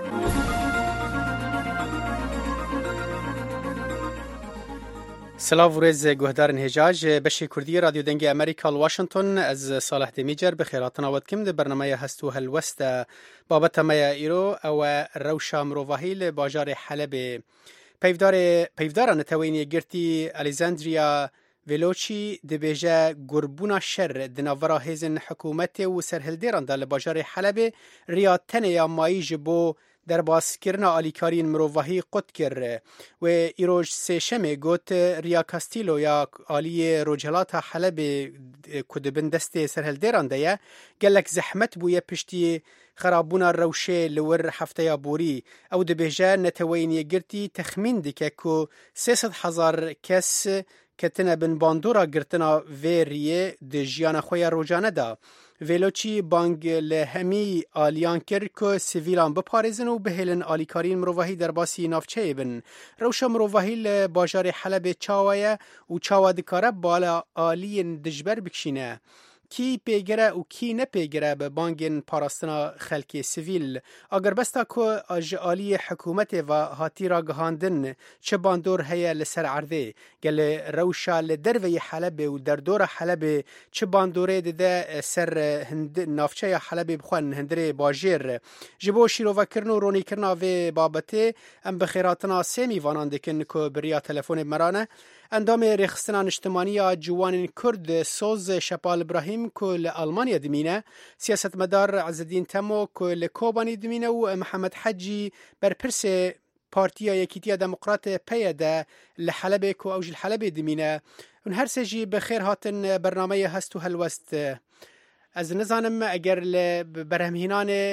سلاو ورز گهدارن هجاج بشی کردی رادیو دنگ امریکا واشنطن از صالح دمیجر بخیراتنا ودکم ده برنامه هستو هلوست بابت مایا ایرو او روشا مروواهیل باجار حلب پیفدار نتوینی گرتی الیزاندریا ولوچی دبیجه گربونا شر دناورا هیزن حکومت و سرهلدیران دل باجار حلب ریاتن یا مایی جبو در باسکرنا آلیکارین مروواهی قد کر و ایروج سشمه گوت ریا کاستیلو یا آلی روجهلات حلب کدبن دست سرهلدیران دیا گلک زحمت بویه پشتی خرابونا روشه لور هفته یا بوری او دبیجه نتوینی گرتی تخمین دیکه که 300,000 کس کتنه بن باندورا گرتنا ویریه ده جیان خوی روجانه دا. ویلوچی بانگ لهمی آلیان کرد که سیویلان بپارزن و بهلن آلیکارین مروواهی در باسی نافچه بن. روشا مروواهی لباجار حلب چاویه و چاوا دکاره بالا آلی دجبر بکشینه. کی پیگره و کی نپیگره به بانگین پاراستنا خلکی سیویل اگر بستا که آلی حکومت و هاتی را گهاندن چه باندور هیا لسر عرضه گل روشا لدروی حلب و در دور حلب چه باندوره ده سر نافچه حلب بخوان هندره باجیر جبو شیرو کرن و رونی کرنا و بابته ام بخیراتنا سیمی وانان دکن که بریا تلفون مرانه اندام رخصتنا اجتماعی جوان کرد سوز شپال ابراهیم که لآلمانیا دمینه سیاست مدار عزالدین تمو که لکوبانی دمینه و محمد حجی برپرس پارتیا یکیتیا دموقرات پیاده لحلب که اوج الحلب دمینه اون هر سجی بخیر هاتن برنامه هستو هلوست از نزانم اگر برهمهینان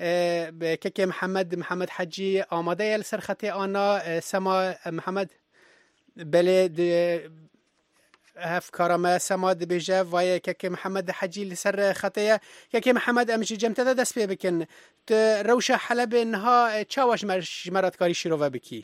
که محمد حجی آماده یل سرخطه آنا سما محمد بله هف کارما سماد بیجه وای که محمد حجی لسر خطیه که محمد امجی جمتده دست پی بکن روش حلب انها چاوش مرات کاری شروع بکی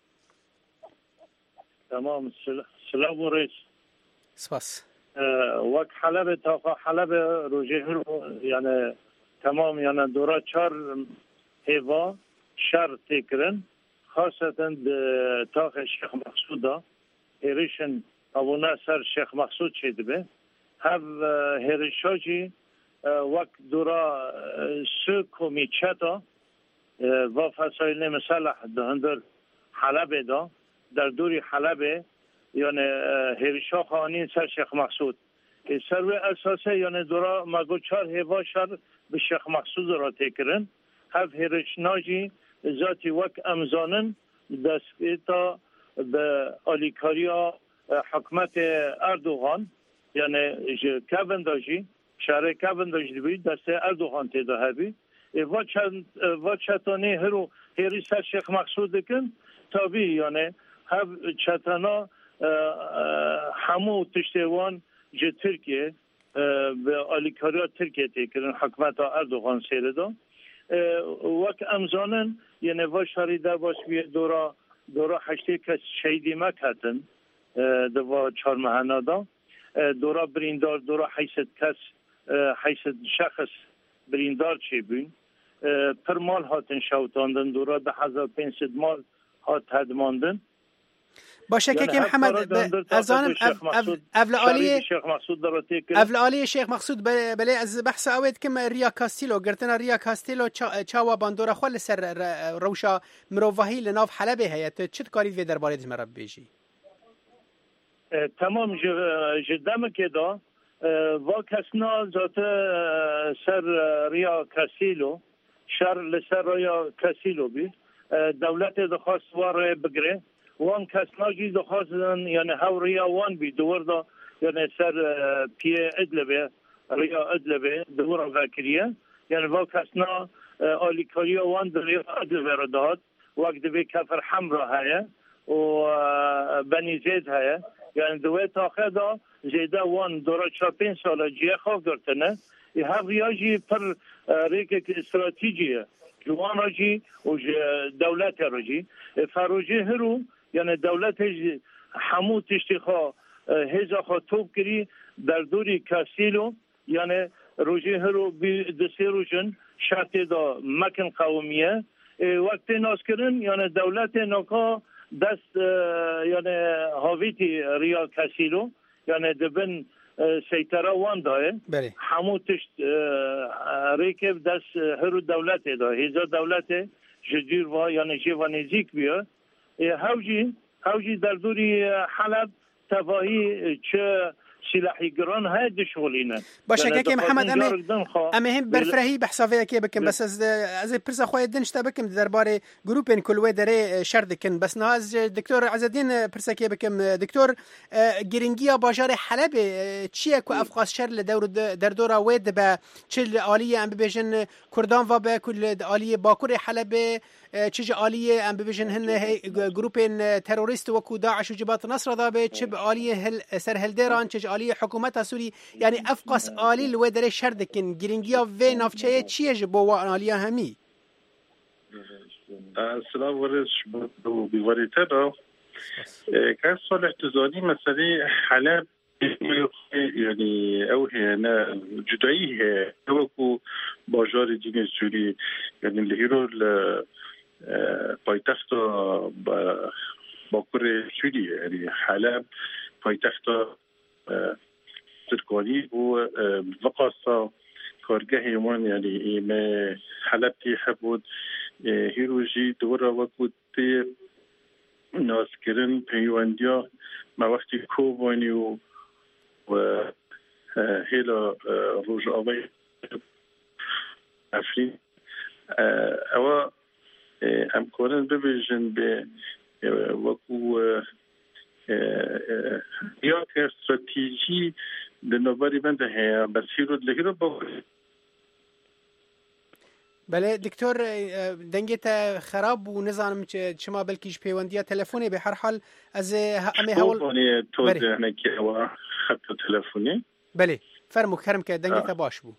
تمام سلام و رئیس سپاس وقت حلب تا حلب روجه یعنی تمام یعنی دورا 4 هوا شر تکرن خاصتا تاخ شیخ مقصودا هریشن ابونا سر شیخ مقصود شده به هف هریشاجی وقت دورا سو کمیچتا و فسایل مسلح دهندر حلب دا در دوری حلب یعنی هریشا خانین سر شیخ مقصود سروی اساسه یعنی دورا مگو 4 هوا شر به شیخ مقصود را تکرن هف هریشناجی ذاتی وقت امزانن دستا به آلیکاریا حکمت اردوغان یعنی کبنداجی شهر کبنداجی بید دست اردوغان تیدا هبی و چطانی هری سر شیخ مقصود کن تابی یعنی هف چطانا همو تشتیوان جه ترکیه به آلیکاریا ترکیه تیکرن حکمت اردوغان سیرده وقت امزانن یعنی و شهری در باش بیه دورا 8 کس شهیدی مکتن دوا 4 مهنه دا دورا بریندار دورا 800 کس 800 شخص بریندار چی بین پر مال هاتن شوتاندن دورا 1500 مال هات هدماندن باشه که محمد ازانم افلعالی شیخ مسعود دراتی که افلعالی شیخ مسعود بله از بحث اوید کم ریا کاستیلو گرتنا ریا کاستیلو چاوا باندورا خل سر روشا مروفهی لناف حلب هيت چت کاری و درباره مرا بیجی تمام جدم که دا و کسنا ذات سر ریا کاستیلو شر لسر ریا کاستیلو بی دولت دخواست واره بگره وان کسنا جی دخواستن یعنی هاو ریا وان بی دور دا یعنی سر پیه ادلبه ریا ادلبه دور وکریه یعنی و کسنا آلیکاری وان در ریا ادلبه را داد وقت به کفر حمرا هیا و بنی زید هیا یعنی دوی تاخه دا زیده وان دورا 4-5 ساله جیه خواه گرتنه هاو ریا جی پر ریک استراتیجیه جوان راجی و دولت راجی فروجه هرو یعنی دولت همو تشتیخا هزا خوا توب کری در دوری کاستیلو یعنی روجه هرو بی دستی روشن شرط دا مکن قومیه وقت ناس کرن یعنی دولت ناکا دست یعنی هاویتی ریا کاستیلو یعنی دبن سیطره وان داره همو تشت ریکب دست هرو دولت داره هزا دولت جدیر و یعنی جیوان نزیک بیا هاوجی در دوری حلب تفاهی چه سلاحی گران های دشغلینه باشه که محمد اما هم برفرهی بحثاوه که بکن بس از پرسا خواهی دنشتا بکن درباره گروپین کلوه داره شردکن بس نه از دکتور عزالدین پرسا که بکن دکتور گرینگیا باجار حلب چیه که افغاز شر در دورا وید با چل آلیه ام ببیجن کردان و با کل آلیه باکور حلب چه آلیه ام ببیجن هن گروپین تروریست وکو داعش و جبهت نصر دابه چه آلیه سر هلدران چه آلیه حکومت سوری یعنی افقاس آلی لو در شردکن گرینگیا و نافچه چیه جبو آلیه همی السلام علیکم و بیواریتر که سال احتضاری مسئله حلب یعنی او هنا جدایی او کو باجار دین سوری یعنی لهیرو پایتخت باکور سوری یعنی حلب پایتخت ترکانی و وقاسا کارگاه ایمان یعنی ایمه حلب تی حبود هیروژی دورا وکود تی ناسکرن پیواندیا ما وقتی کوبانی و هیلا روز آوی افرین اوا امکانن ببیجن به وکو یا که استراتیجی دنوباری بنده هیا بس هیرو لهیرو باوری بله دکتور دنگت خراب و نظام شما بلکیش پیوندیه تلفنی به هر حال از همه هول توفانی توزیع نکی و خط تلفنی بله فرمو کرم که دنگت باش بو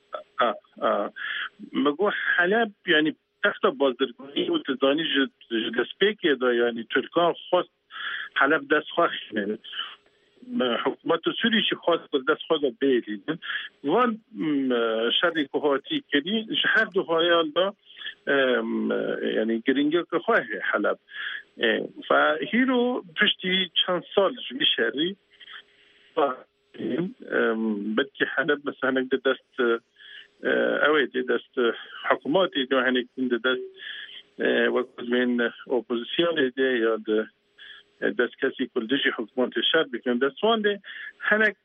مگو حلب یعنی تخت بازرگانی و تزانی جدسپیکی دا یعنی ترکان خواست حلب دست خواهد کنید حکومت سوری چی خواست دست خواهد بیلید وان شرعی کهاتی کنی هر دو هایان دا یعنی گرینگر که خواهد حلب و هیرو پشتی چند سال جوی شهری بد که حلب مثلا دست اوید دست حکوماتی دو هنک دست وقت من اپوزیسیون دی یا دست کسی کلدشی حکومت شر بکن دستوان ده هنک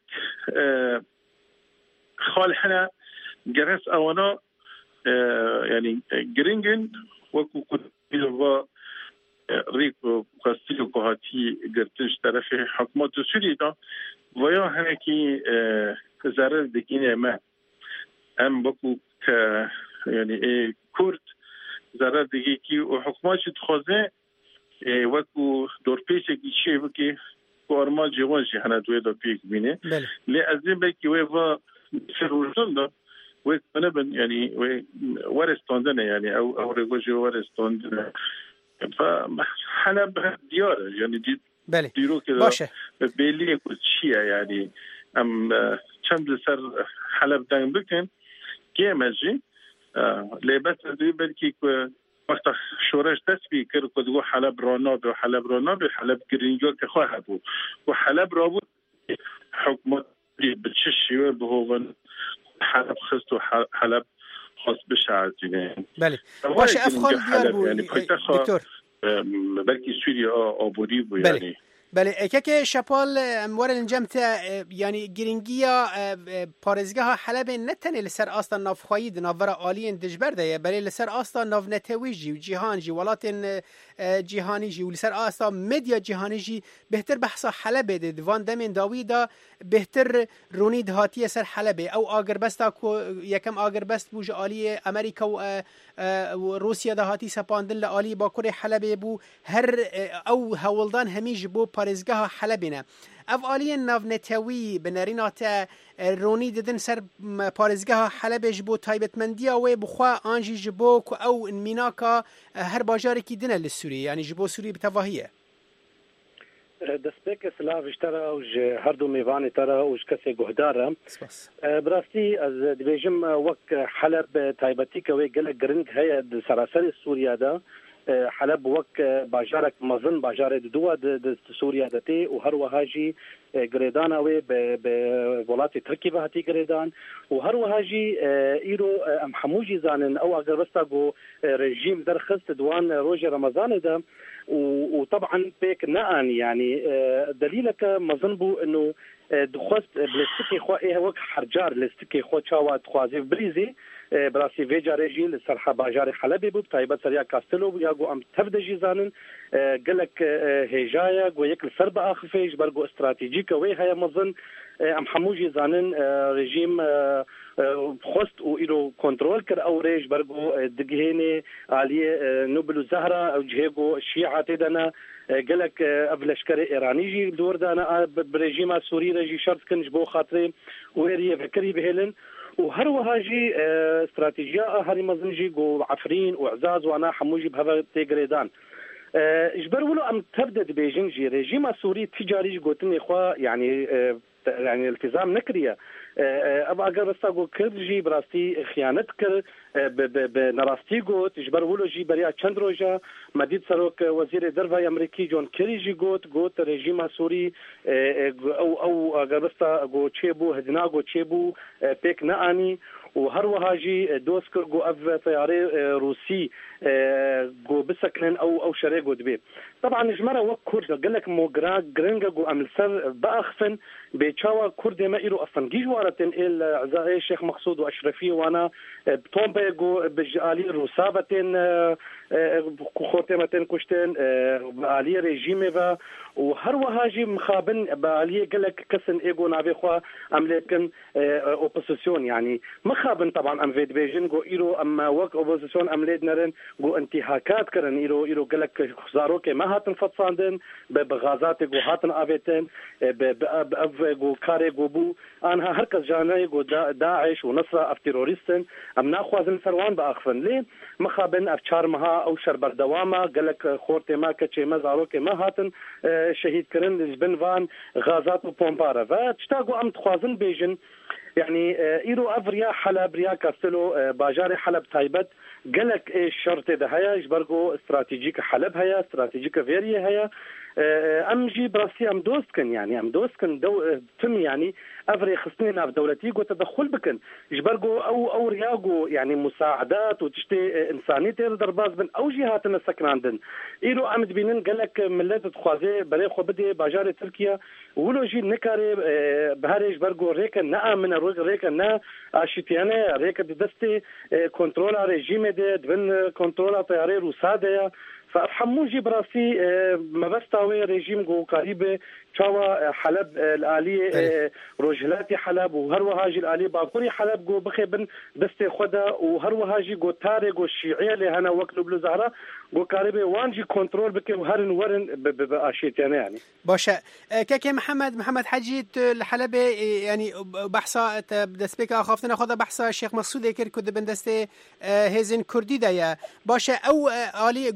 خال حنا گرس اوانا یعنی گرینگن وکو کدیل و ریک و قصیل و کهاتی گرتنش طرف حکومت سوری دا و یا هنکی ضرر دکینه ما ام وکو که یعنی کرد ضرر دیگه کی و حکومت شد خوزه وکو دور پیشه کی چیه وکی کارمال جوانشی هنه دوی دا پیک بینه لی از این بکی و سروشن دا و کنه بن یعنی ورستاندنه یعنی او رگوشی ورستاندنه فحلب دیاره یعنی دیرو که بیلیه که چیه یعنی ام چند سر حلب دنگ بکن گیمه جی لیبت دوی بلکی که وقت شورش تسبي كر كدو حلب روناب حلب جرينجو كخواه بو وحلب رابو حكومة بتششي بهوفن حلب خست وحلب خاص بشعاتين. بله. باش أفخال ديار بو يعني دكتور. بلكي سوريا أبوري بو يعني. بله که شپال اموار الانجام یعنی گرینگیا پارزگاه حلب نتنه لسر آستا نافخوایی دناور آلی دجبر ده بله لسر آستا ناف نتوی جی و جیهان جی ولات جیهانی جی و لسر آستا مدیا جیهانی جی بهتر بحثا حلب ده دوان دمین داوی دا بهتر رونی دهاتی سر حلب او آگر بستا یکم آگر بست بوج آلی امریکا و روسیا دهاتی سپاندن لآلی باکور حلب بو هر او هولدان همیج بو پارزگاه حلبینه اف آلی ناو نتوی بنرینات رونی ددن سر پارزگاه حلبش بو تایبتمندیا و بخوا آنجی جبو که او انمیناکا هر باجاری کی دنه لسوری یعنی جبو سوری بتواهیه دەستپێک سلااوش تەرە ئەوژ هەردوو میوانی تەرە ئەوش کەسێک گوهدارە براستی ئەس دەبێژم وەک حەلب تایبەتیکەوەی گەلە گرنگ هەیە سەراسەری سووریادا حەلب وەک باژارێک مەزن باژارێک دووە سووریا دەتێ و هەروەهاژی گرێدانەوەی بە وڵاتی ترکی بەهاتی گرێدان و هەروەهاژی ئیرۆ ئەم هەمووژی زانن ئەو ئەگەربەستا گۆ ڕێژیم دەرخست دوان ڕۆژی ڕەمەزانێدا وطبعا بيك نقان يعني دليلك مظن بو انه دخوست بلاستيكي خو ايه وك حرجار بلاستيكي خو تشاوا تخوازي بريزي براسي فيجا ريجي لسرحه باجار حلبي بو تايبه سريا كاستلو ياغو ام تبدجي زانن قالك هيجايا جو يكل سرب اخفيج برغو استراتيجيكا وي هي مظن ام حموجي زانن ريجيم خست و ایرو کنترل کر او ریج برگو دگهینه عالیه نوبل زهرا او جهگو شیعه تدنا قالك افلشكر ايراني جي دور دانا بريجيم سوري رجي شرط كنج بو خاطري ويري فكري بهلن وهروها جي استراتيجيه هاري مزنجي جو عفرين واعزاز وانا حموجي بهذا تيغريدان اجبر ولو ام تبدد بيجين جي ريجيم سوري تجاري جوتني خوا يعني التزام نكريه ابا اگر استاغو كرجي براستي خيانت كر بنراستي جوت اجبر ولو جي بريا چندروجا مديد سروك وزير درفا امريكي جون كريجي جوت ريجيم سوري او اگر استاغو تشيبو هدناغو تشيبو بيك ناني وهروها جي دوسكر جو اف طياري روسي جو بسكنن او شريغو دبي طبعا جمره وك كرد قال لك مو جرينجا جو املسر باخفن بيتشاوا كرد ما ايرو اصلا جيجوارتن ال اعزائي الشيخ مقصود واشرفي وانا بتومبيغو بجالي روسابتن خوتمتن كشتن بالي ريجيميفا وهروها جي مخابن بالي قال لك كسن ايجو نابي خوا املكن اوبوزيسيون يعني مخابن طبعا ام فيد بيجن جو ايرو اما وك اوبوزيسيون امليد نرن جو انتهاكات كرن ايرو قال لك خزاروك ما هاتن فتصاندن بغازات جو هاتن افيتن باف جو كاري جو بو انا هركز جاني جو داعش ونصره اف تيروريستن ام ناخذن سروان باخفن ليه مخابن افشار مها او شربر دوامه قال لك خورتي ما كتشي مزاروك ما هاتن شهيد كرن جبنفان غازات وبومبارا فتشتاقوا ام تخوازن بيجن يعني ايرو افريا حلب ريا كاستلو باجاري حلب تايبت قالك ايش شرط ده هيا اجبرقو استراتيجيك حلب هيا استراتيجيك فيريا هيا امجي براسي ام دوسكن يعني ام دوسكن تم يعني افري خصنينا في دولتي قو تدخل بكن اجبرقو او رياقو يعني مساعدات وتشتي انسانيه درباز بن او جهات السكن عندن ايرو امد بينن قالك ملات تخوازي بري خو بدي باجاري تركيا ولو جي نكاري بهاري اجبرقو ريكن نا من ريكن نا اشتيانه ريكن دستي كنترول ريجيم دي دبن كنترول طياري روساديا فحموجي براسي ما بستاوي ريجيم جو قريبه تشاوا حلب الاليه روجلاتي حلب وهروهاجي الاليه باكوري حلب جو بخبن دستي خدا وهروهاجي جو تاري جو الشيعيه اللي هنا وكلو بلو زهره جو قريبه وانجي كنترول بك وهرن ورن باشيت يعني باشا كاكي محمد حجي الحلبه يعني بحثا دسبيك اخافتنا خدا بحثا الشيخ مقصود كر كد بندسته هزن كردي دايا باشا او الي جروبين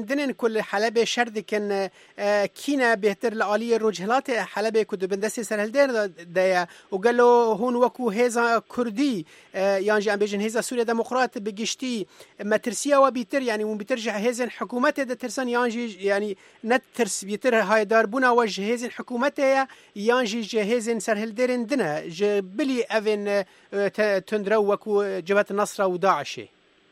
دنن كل حلبة شرد كان كينا بهتر لعالي الرجلات حلبة كده بندسي سرهلدين دايا وقال له هون وكو هذا كردي يعني عم بيجن هذا سوريا ديمقراط بجشتي ما ترسيا وبيتر يعني وبترجع هذا حكومته ده ترسان يعني نترس بيتر هاي داربونا وجه هذا حكومته يعني جهازن سرهلدين دنا بلي أفن تندرو وكو جبهة النصر وداعش.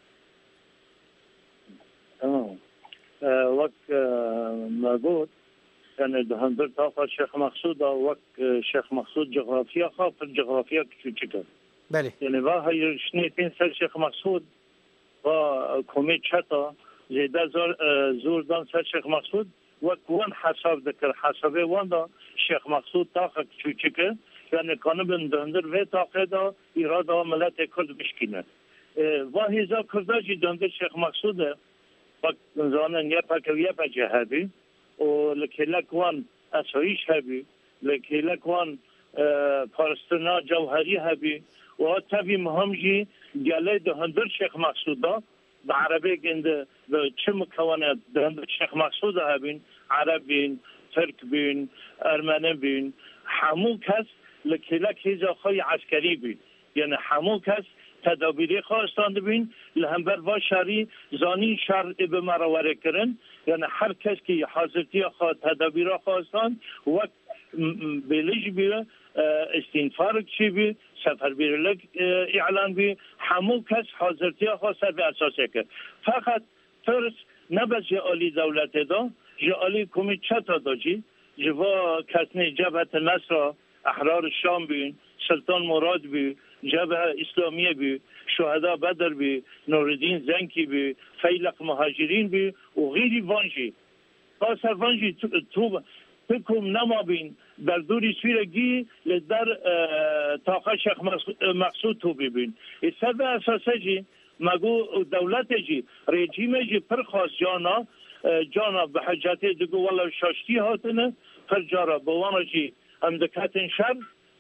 وقت موجود يعني دهندر طاقة شيخ مقصود وقت شيخ مقصود جغرافيا خاف الجغرافيا كتشكل. بله. يعني هاي شنيتين سر شيخ مقصود وكوميت شتا زيدا زور دان سر شيخ مقصود وقت وان حساب ذكر حسابه وان دا شيخ مقصود طاقة كتشكل يعني كانوا بندهندر في طاقة دا إرادة ملت كرد بشكينه. وهذا كرداجي دهندر شيخ مقصوده وقت زمان يبقى جهابي ولكلك وان أسويش هبي لكلك وان پارستنا جوهری هبي وتبي مهمجي جالي دهندر شيخ مقصوده بعربي جند چه مكونات دهندر شيخ مقصوده هبين عربين ترك بين أرمني بين حمو کس لكلك هذا خي عسكري بين يعني حمو کس تدابیری خواستند بین لهمبر و شری زانی شر به مرواره کردن یعنی هر کس که حاضرتی خواه تدابیر خواستند وقت بلیج بیه استنفار چی بی سفر بیرلک اعلان بی همو کس حاضرتی خواه سر به اساسه که فقط ترس نبس جعالی دولت دا جعالی کمی چتا دا جی جوا کسنی جبهت نصر احرار شام بین سلطان مراد بی جبهه اسلامیه بی شهدا بدر بی نوردین زنکی بی فیلق مهاجرین بی و غیری وانجی خاصه وانجی تو بکم نما بین در دوری سویرگی در طاقه شیخ مقصود تو ببین سبب اساسه جی مگو دولت جی رژیم جی پرخواست جانا به حجت دگو والا شاشتی هاتنه پر جارا بوانا جی امدکتن شر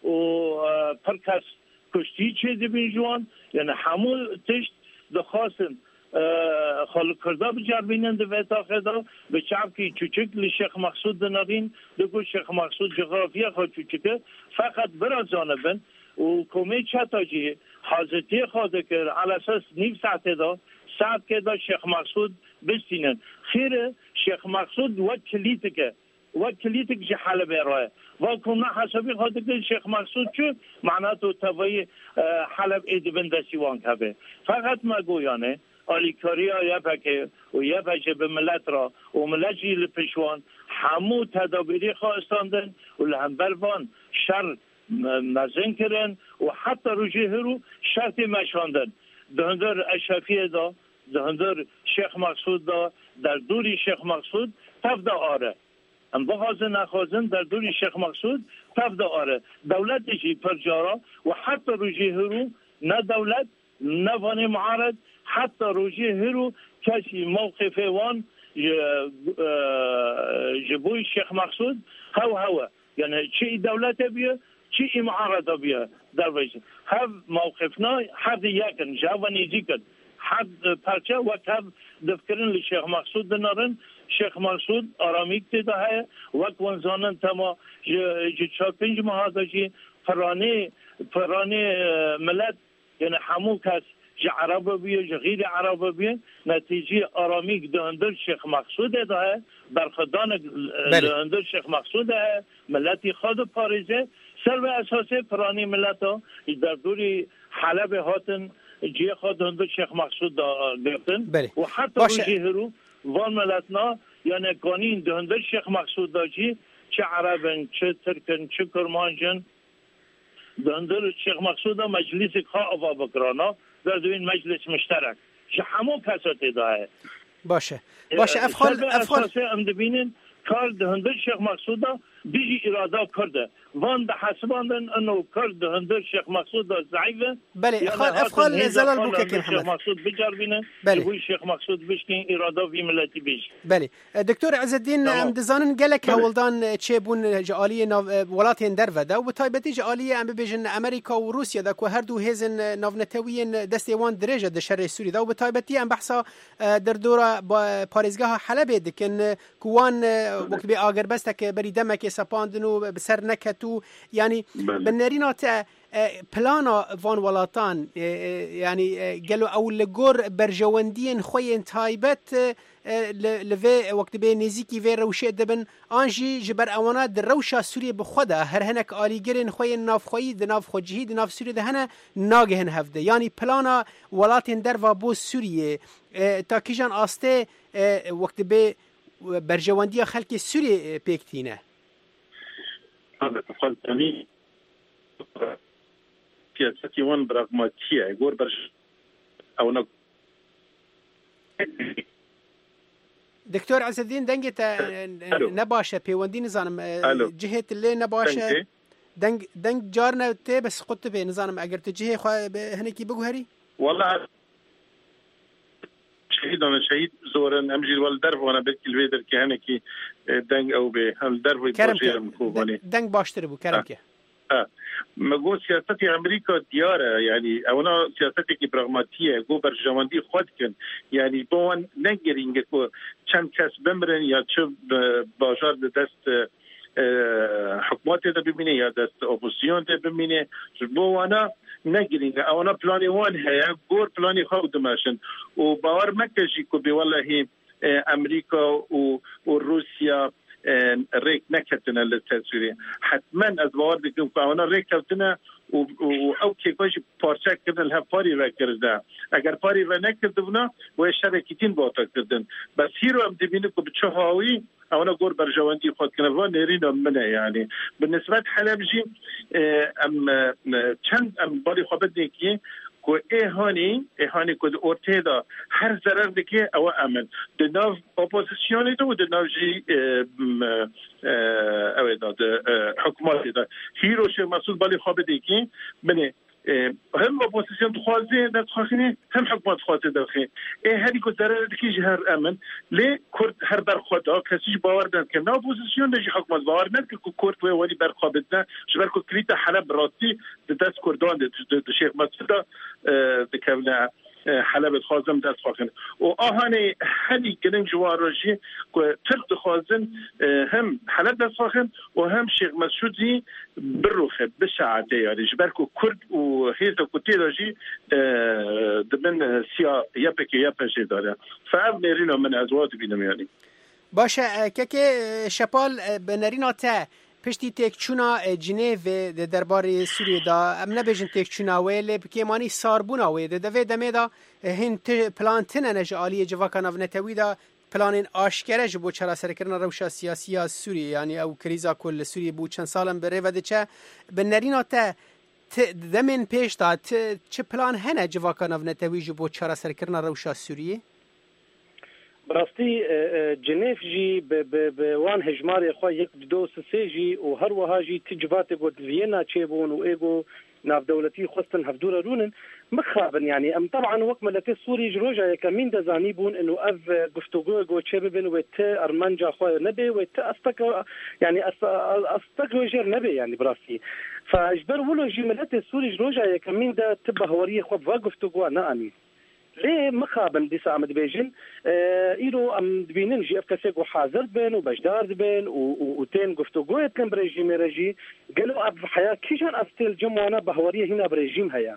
و پرکس کشتی چه دبین جوان یعنی همون تشت دخواستن خالق کرده بجار بینن دوی تاخده به چعب که چوچک لشیخ مقصود دنارین دگو شیخ مقصود جغرافیا خواه چوچکه فقط برازانه بن و کمی چتا جی حاضرتی خواهده کرد على اساس نیم ساعته دا ساعت که دا شیخ مقصود بستینن خیره شیخ مقصود وكليتك جي حلبة رأي وكنا حسابي خاطر الشيخ مقصود شو معناته تبعي حلب إيد بندسيوان كبه فقط ما قويانه آلیکاریا یپکه و یپکه به ملت را و ملت جی لپشوان همو تدابیری خواستاندن و لهمبروان شر مزن کرن و حتی روژه رو شرط مشاندن دهندر اشرفیه دا دهندر شیخ مقصود دا در دوری شیخ مقصود تفده آره ام بخوازن نخوازن در دوری شیخ مقصود تفده آره دولت جی پرجارا و حتی روژه رو نه دولت نه وان معارض حتی روژه رو کسی موقف وان جبوی شیخ مقصود هوا یعنی چی دولت بیه چی معارضه بیه در وجه هر موقفنا حد یکن جوانی دیکن حد پرچه و کب دفکرن لشیخ مقصود دنارن شیخ مقصود آرامیک دیده های وقت ونزانن تما جا 5 ماه داشتی فرانه ملت یعنی همون کس جا عرب بیه جا غیر عرب بیه نتیجه آرامیک دهندر شیخ مقصود ده برخدان دهندر شیخ مقصود ده ملتی خود پاریزه سر به اساس فرانی ملت ها در دوری حلب هاتن جی خود دهندر شیخ مقصود گرفتن و حتی روشی هرو وان ملتنا یعنی قانین دهندر شیخ مقصود داشتی چه عربن چه ترکن چه کرمانجن دهندر شیخ مقصود مجلس خواه آوا بکرانا در دوین مجلس مشترک که همون کساتی داره باشه افخال ام دبینین کار دهندر شیخ مقصود بيجي إرادة كرد وان بحسبان أنه كرد هند الشيخ مقصود ضعيفة بله أفخال زلال بوكك الشيخ مقصود بجار بينا يقول الشيخ مقصود بيشكين إرادة في ملتي بيش بله دكتور عز الدين ام دزانن قالك هولدان تشيبون جاليه ولاتين درفدا وبتايبتي جاليه ام بيجن امريكا وروسيا داك وهردو هيزن نافنتوين دستيوان درجه د شر سوري دا وبتايبتي ام بحثا در دوره باريزگاه حلب دكن كوان وقت بي اگر بستك بري دمك سپاندنو بسر نكتو يعني بنرينات پلانا وان ولاتان يعني قالوا او لگور برجواندين خوين تايبت لوی وقت به نزیکی و روشه دبن آنجی جبر اوانات در روشا سوریه بخوده هر هنک آلیگرین خوی نافخویی د ناف خوجهی د ناف سوریه ده هنه ناگهن هفته یعنی پلانا ولاتین در و بو سوریه تا کیجان آسته وقت به برجواندی خلک سوریه پیکتینه فلتانی سیاستی وان براغماتیه گور برج اونا دكتور عز الدين دنگت نباشه پیوندی نزانم جهت اللي نباشه دنگ جارنا ته بس قط به نزانم اگر تجهه خو هنکی بگو هری والله شهيد زورن امجي والدرب وانا بك الفيدر كهنكي دنگ او به هل درب بوجه مكوباني دنگ باشتر بو كرمكه مگو سیاست امریکا دیاره یعنی اونا سیاستی که براغماتیه گو برجواندی خود کن یعنی بوان نگرینگه که چند کس بمرن یا چه باجار دست حکومت ده ببینه یا دست اپوزیسیون ده ببینه بوانا نگرینگه اونا پلانی وان هیا گور پلانی خود ماشن و باور مکشی که به والله امریکا و روسیا ريك نكتنا للتسويري حتما أزوار دكتور فأنا ريك كتنا أو كيفاش بارشة كنا لها باري ركرنا أجر باري رنكتنا وشركتين باطل كدن بس هيرو أم دبينكو بتشهاوي أنا قول برجواندي خد كنا فانيرين منا يعني بالنسبة حلبجي چند باري خبرني كي کو ایهانی کد اورتیدا هر ضرر دکه او امن دناو اپوزیسیونی دو دناو جی او داد حکومتی دا هیروش مسئول بالی خواب دیکی منه هم اپوزیسیون خوازه دست خواهی هم حکومت خوازه داخل هری کو ضرر دکی جهر امن لی کرد هر بر خدا کسیش باور داد که نه اپوزیسیون نجی حکومت باور ند که کرد و ولی بر خواب داد جبر کو کلیت حلب راستی دست کردان د شیخ مسعود دكابنا حلب خازم دست خواهن و آهانه هلی گرنگ جوارجی که ترد خازن هم حلب دست خواهن و هم شیخ مسعودی بروخه بساعته یعنی جبرکو کرد و هیزا کتی راجی دبن سیا یپکی یپشی داره فعب نیرینو من ازوات بینم یعنی باشه که شپال بنرینا تا پشتی تکچونا جنیو د دربار سوریه دا ام نبیجن تکچونا ویل بکیمانی ساربونا وی د دوی دمه دا هن پلانتن نج عالی جواکا نونتوی دا پلان آشکره جبو چرا سرکرنا روشا سیاسی سوریه یعنی او کریزا کل سوریه بو چند سالم بره و دچه بنرینا تا دمن پیش دا چه پلان هنه جواکا نونتوی جبو چرا سرکرنا روشا سوریه براستی جنیف جی به وان هجمار خو یک دو سه جی او هر وها جی تجربات گود وینا چيبون و ايجو ناف دولتي خصن هفدوره رونن مخابن يعني ام طبعا وقت ملتي سوري جروجا كمين دزانيبون انه اف گفتگو گو چيبن وت ارمنجا خو نبي وت استك يعني استك نبي يعني براستی فاجبر ولو جي ملتي سوري جروجا كمين ده تبه هوريه خو گفتگو انا اني ليه مخابن دي سامد بيجن ايرو ام دبينن جي اف كسيغو حاضر بين وبجدار بين وتين گفتگو كان بريجيم رجي قالوا اب حياه كيشان استيل جموانا بهوريه هنا بريجيم هيا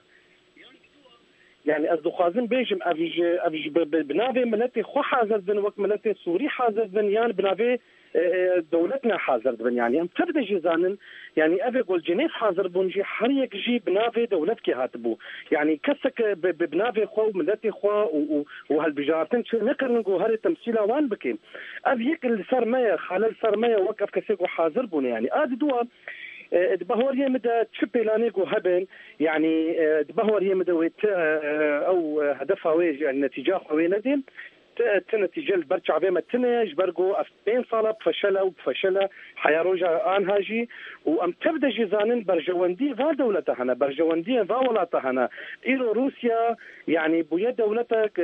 يعني از خازن بيجم افج بنابي ملتي خو حاضر بين وقت ملتي سوري حاضر بين يعني بنابي دولتنا حاضر بن يعني ام تبدا جيزانن يعني ابي قول جنيف حاضر بنجي حريك جي بنافي دولتك هاتبو يعني كسك بنافي خو ملتي خو وهالبجارتن شو نقدر نقول هذا تمثيله وان بكين ابيك السرميه خلال سرميه وقف كسيكو حاضر بون يعني ادي دوا دبهوريه مدى تشبيلانيكو هبن يعني دبهوريه مدى او هدفها ويج النتيجه خوي ندين تنتيجه برشعبه ما تنج برجو افين صاله بفشله حيا روجا ان هاجي وام تبدا جيزانن برجوندي فا دولتها هنا برجوندي فا ولاتها هنا إيرو روسيا يعني بويا دولتك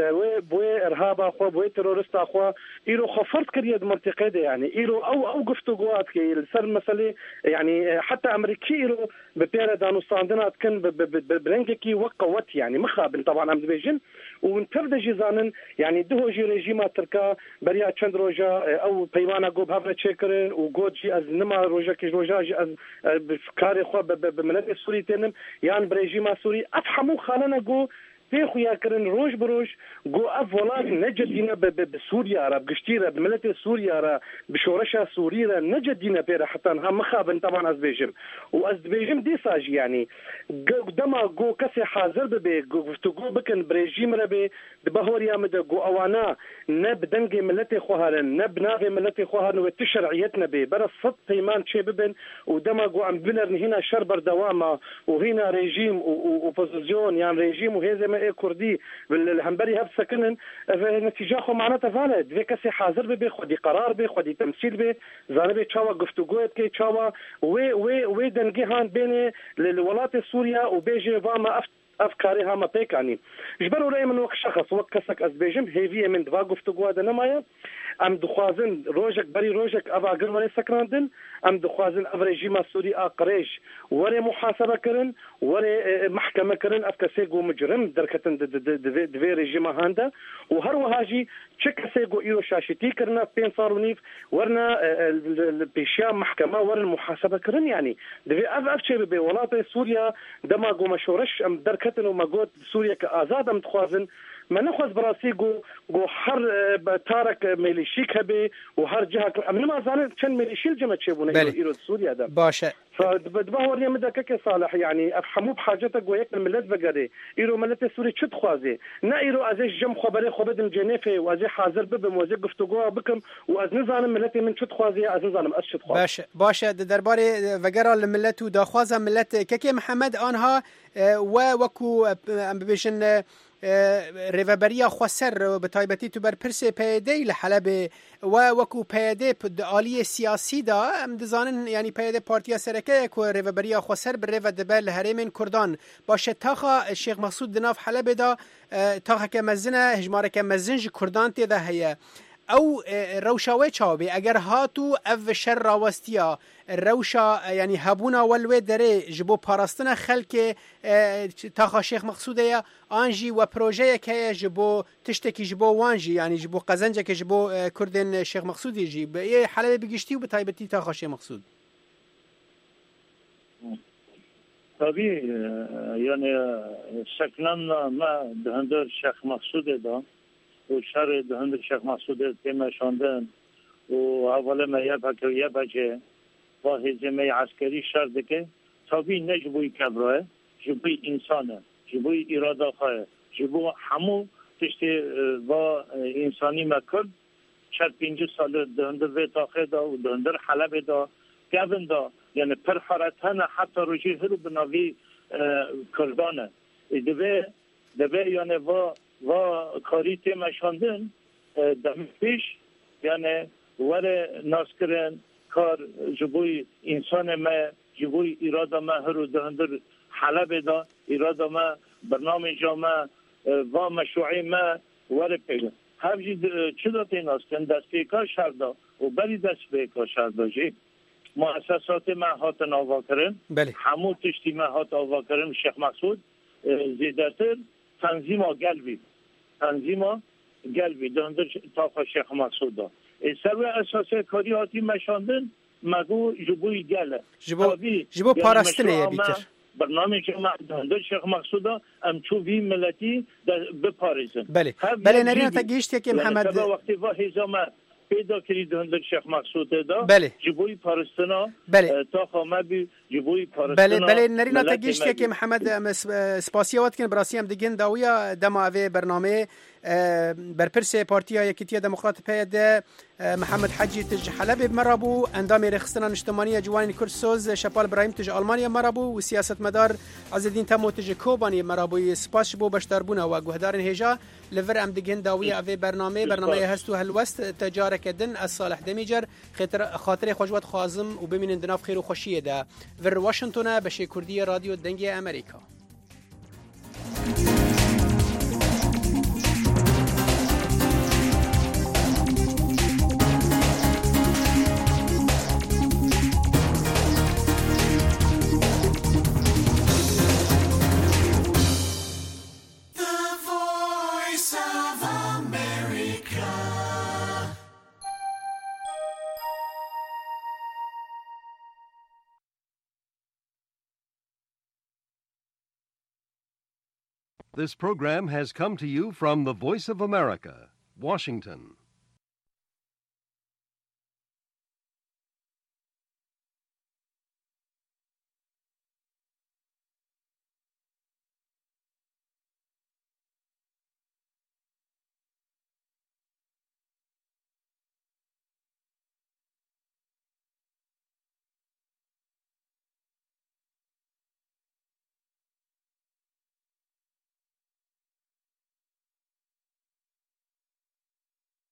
بوي ارهاب اخو بوي تيرورست اخو إيرو خفرت كريد منطقه ده يعني إيرو او قفتوقات كي السر مساله يعني حتى امريكي إيرو ببيرا دانو صاندنات كان برنجكي وقوت يعني مخابن طبعا ام دبيجن وتبدا جيزانن يعني دهوجي ريجيمات تركا بريا چند روجا او بيوانا جو بهافنا تشكرن وجوجي از نما روجا كي روجا از بفكاري خو بملت سوري تنم يعني بريجيما سوري افهموا خلنا جو تيخو ياكرن روج بروج جو افولات نجدينا بسوريا عرب قشتيرا بملت سوريا را بشورشا سوريا نجدينا بيرا حتى هم مخابن طبعا از بيجم واز بيجم دي ساج يعني دما جو كسي حاضر ببي جو بكن بريجيم ربي دبهوريا مد جو اوانا نب دنجي ملتي خوهرن نب ناغي ملتي خوهرن وتشرعيتنا بي برا صد بيمان شي ببن ودما جو عم بنر هنا شربر دوامه وهنا ريجيم وبوزيسيون يعني ريجيم وهذا كردي بالهمبري هب سكنن نتيجه خو معناتها فالد في كسي حاضر به خدي قرار به خدي تمثيل به زانبي تشاوا گفتگوات كي تشاوا وي دنگي هان بين الولايات السوريا وبيجي فاما افكارها ما بيكاني جبروا راي من وقت شخص وكسك ازبيجم هيفي من دوا گفتگو ده نمايه ام دخوازن روجك بري روجك ابا اگر ولي سكراندن ام دخوازن افريجيما سوري اقريش وري محاسبه كرن وري محكمه كرن افكسيغو مجرم دركتن دفي ريجيما هاندا وهر وهاجي تشكسيغو ايرو شاشتي كرنا بين صارونيف ورنا البيشيا محكمه ور المحاسبه كرن يعني دفي اف شي بولايه سوريا دماغو مشورش ام دركتن وماغوت سوريا كازاد ام دخوازن ما ناخذ براسي جو حر تارك ميليشيك هبي وهر جهه من ما زال كان ميليشي الجمع تشيبون ايرو سوريا ده باشا فدبهور يا مدى كك صالح يعني افهموا بحاجتك وياك الملت بقري ايرو ملت سوري تشد خوازي نا ايرو ازي جم خبري خبدم جنيفه وازي حاضر ببم وازي گفتگو بكم واز نزانم ملت من تشد خوازي از نزانم از تشد خوازي باشا درباري وگرا الملت و داخوازا ملت كك محمد آنها وكو ام بيشن ریوبریا خوسر به تایبتی تو بر پرس پیاده لحلب وکو پیاده عالی سیاسی دا ام دزانن یعنی پیاده پارتیا سرکه کو ریوبریا خوسر بر ریو دبل هرمن کردان باشه تاخا شیخ مسعود دناف حلب دا تاخا که مزنه هجماره که مزنج کردان تی ده هيا او روشاوی چاوی اگر هاتو او شر راوستیا روشا یعنی هبونا ولوی دره جبو پاراستنا خلک تاخا شیخ مقصوده یا آنجی و پروژه که جبو تشتکی جبو وانجی یعنی جبو قزنجه که جبو کردن شیخ مقصودی جی به یه حلبه بگشتی و به تایبتی تاخا شیخ مقصود طبیعی یعنی سکنن ما دهندر شیخ مقصوده دا و شر دهند شیخ مسعود تیمشاندن و اول ما یه بچه با هزمه عسکری شرده که تابی نجبوی کبراه جبوی انسانه جبوی اراده خواه جبو همو تشتی با انسانی مکرد 4-5 سال دهند ویتاخه دا و دهندر حلب دا گوین دا یعنی پر حرتن حتی روشی هرو بناوی کردانه دوه یعنی و کاری تیمشاندن دم پیش یعنی ور ناس کرن کار جبوی انسان ما جبوی اراده ما هرو دهندر حلب دا اراده ما برنامج ما و مشروعی ما ور پیگن همجی چی دا تیناس کن دست پیکا شردا و بری دست پیکا شردا جی مؤسسات ما هات ناوا کرن همو تشتی ما هات آوا کرن شیخ مسعود زیدتر تنظیما قلبی داندر تاخا شیخ مسعود دا سر اساس کاری هاتی مشاندن مگو جبوی گله جبو پارستنه بیتر برنامج ما داندر شیخ مسعود دا امچو وی ملتی بپارزن بله نرینا تا گیشتی که محمد وقتی و هزامه پیدا کردی داندر شیخ مسعود دا جبوی پارستنا تاخا ما بی جبوی پارستنا بله نرینا تا گیشتی که محمد سپاسیه وقت کن براسی هم دیگن داویا دم اوه برنامه برپرس پارتیا یکیتی دموکرات پیاده محمد حجی تج حلب مرابو اندام رخصتنا اجتماعی جوانی کرسوز شپال ابراهیم تج آلمانیا مرابو و سیاست مدار عزالدین تمو تج کوبانی مرابو سپاس بو بشتربونه و گهدارن هجا لور ام دگن داوی اوی برنامه هستو هلوست تجارک دن از صالح دمیجر خاطر خوشوت خازم و ببینن دناف خیر و خوشیه ده ور واشنگتن بشه کردی رادیو دنگی امریکا. This program has come to you from the Voice of America, Washington.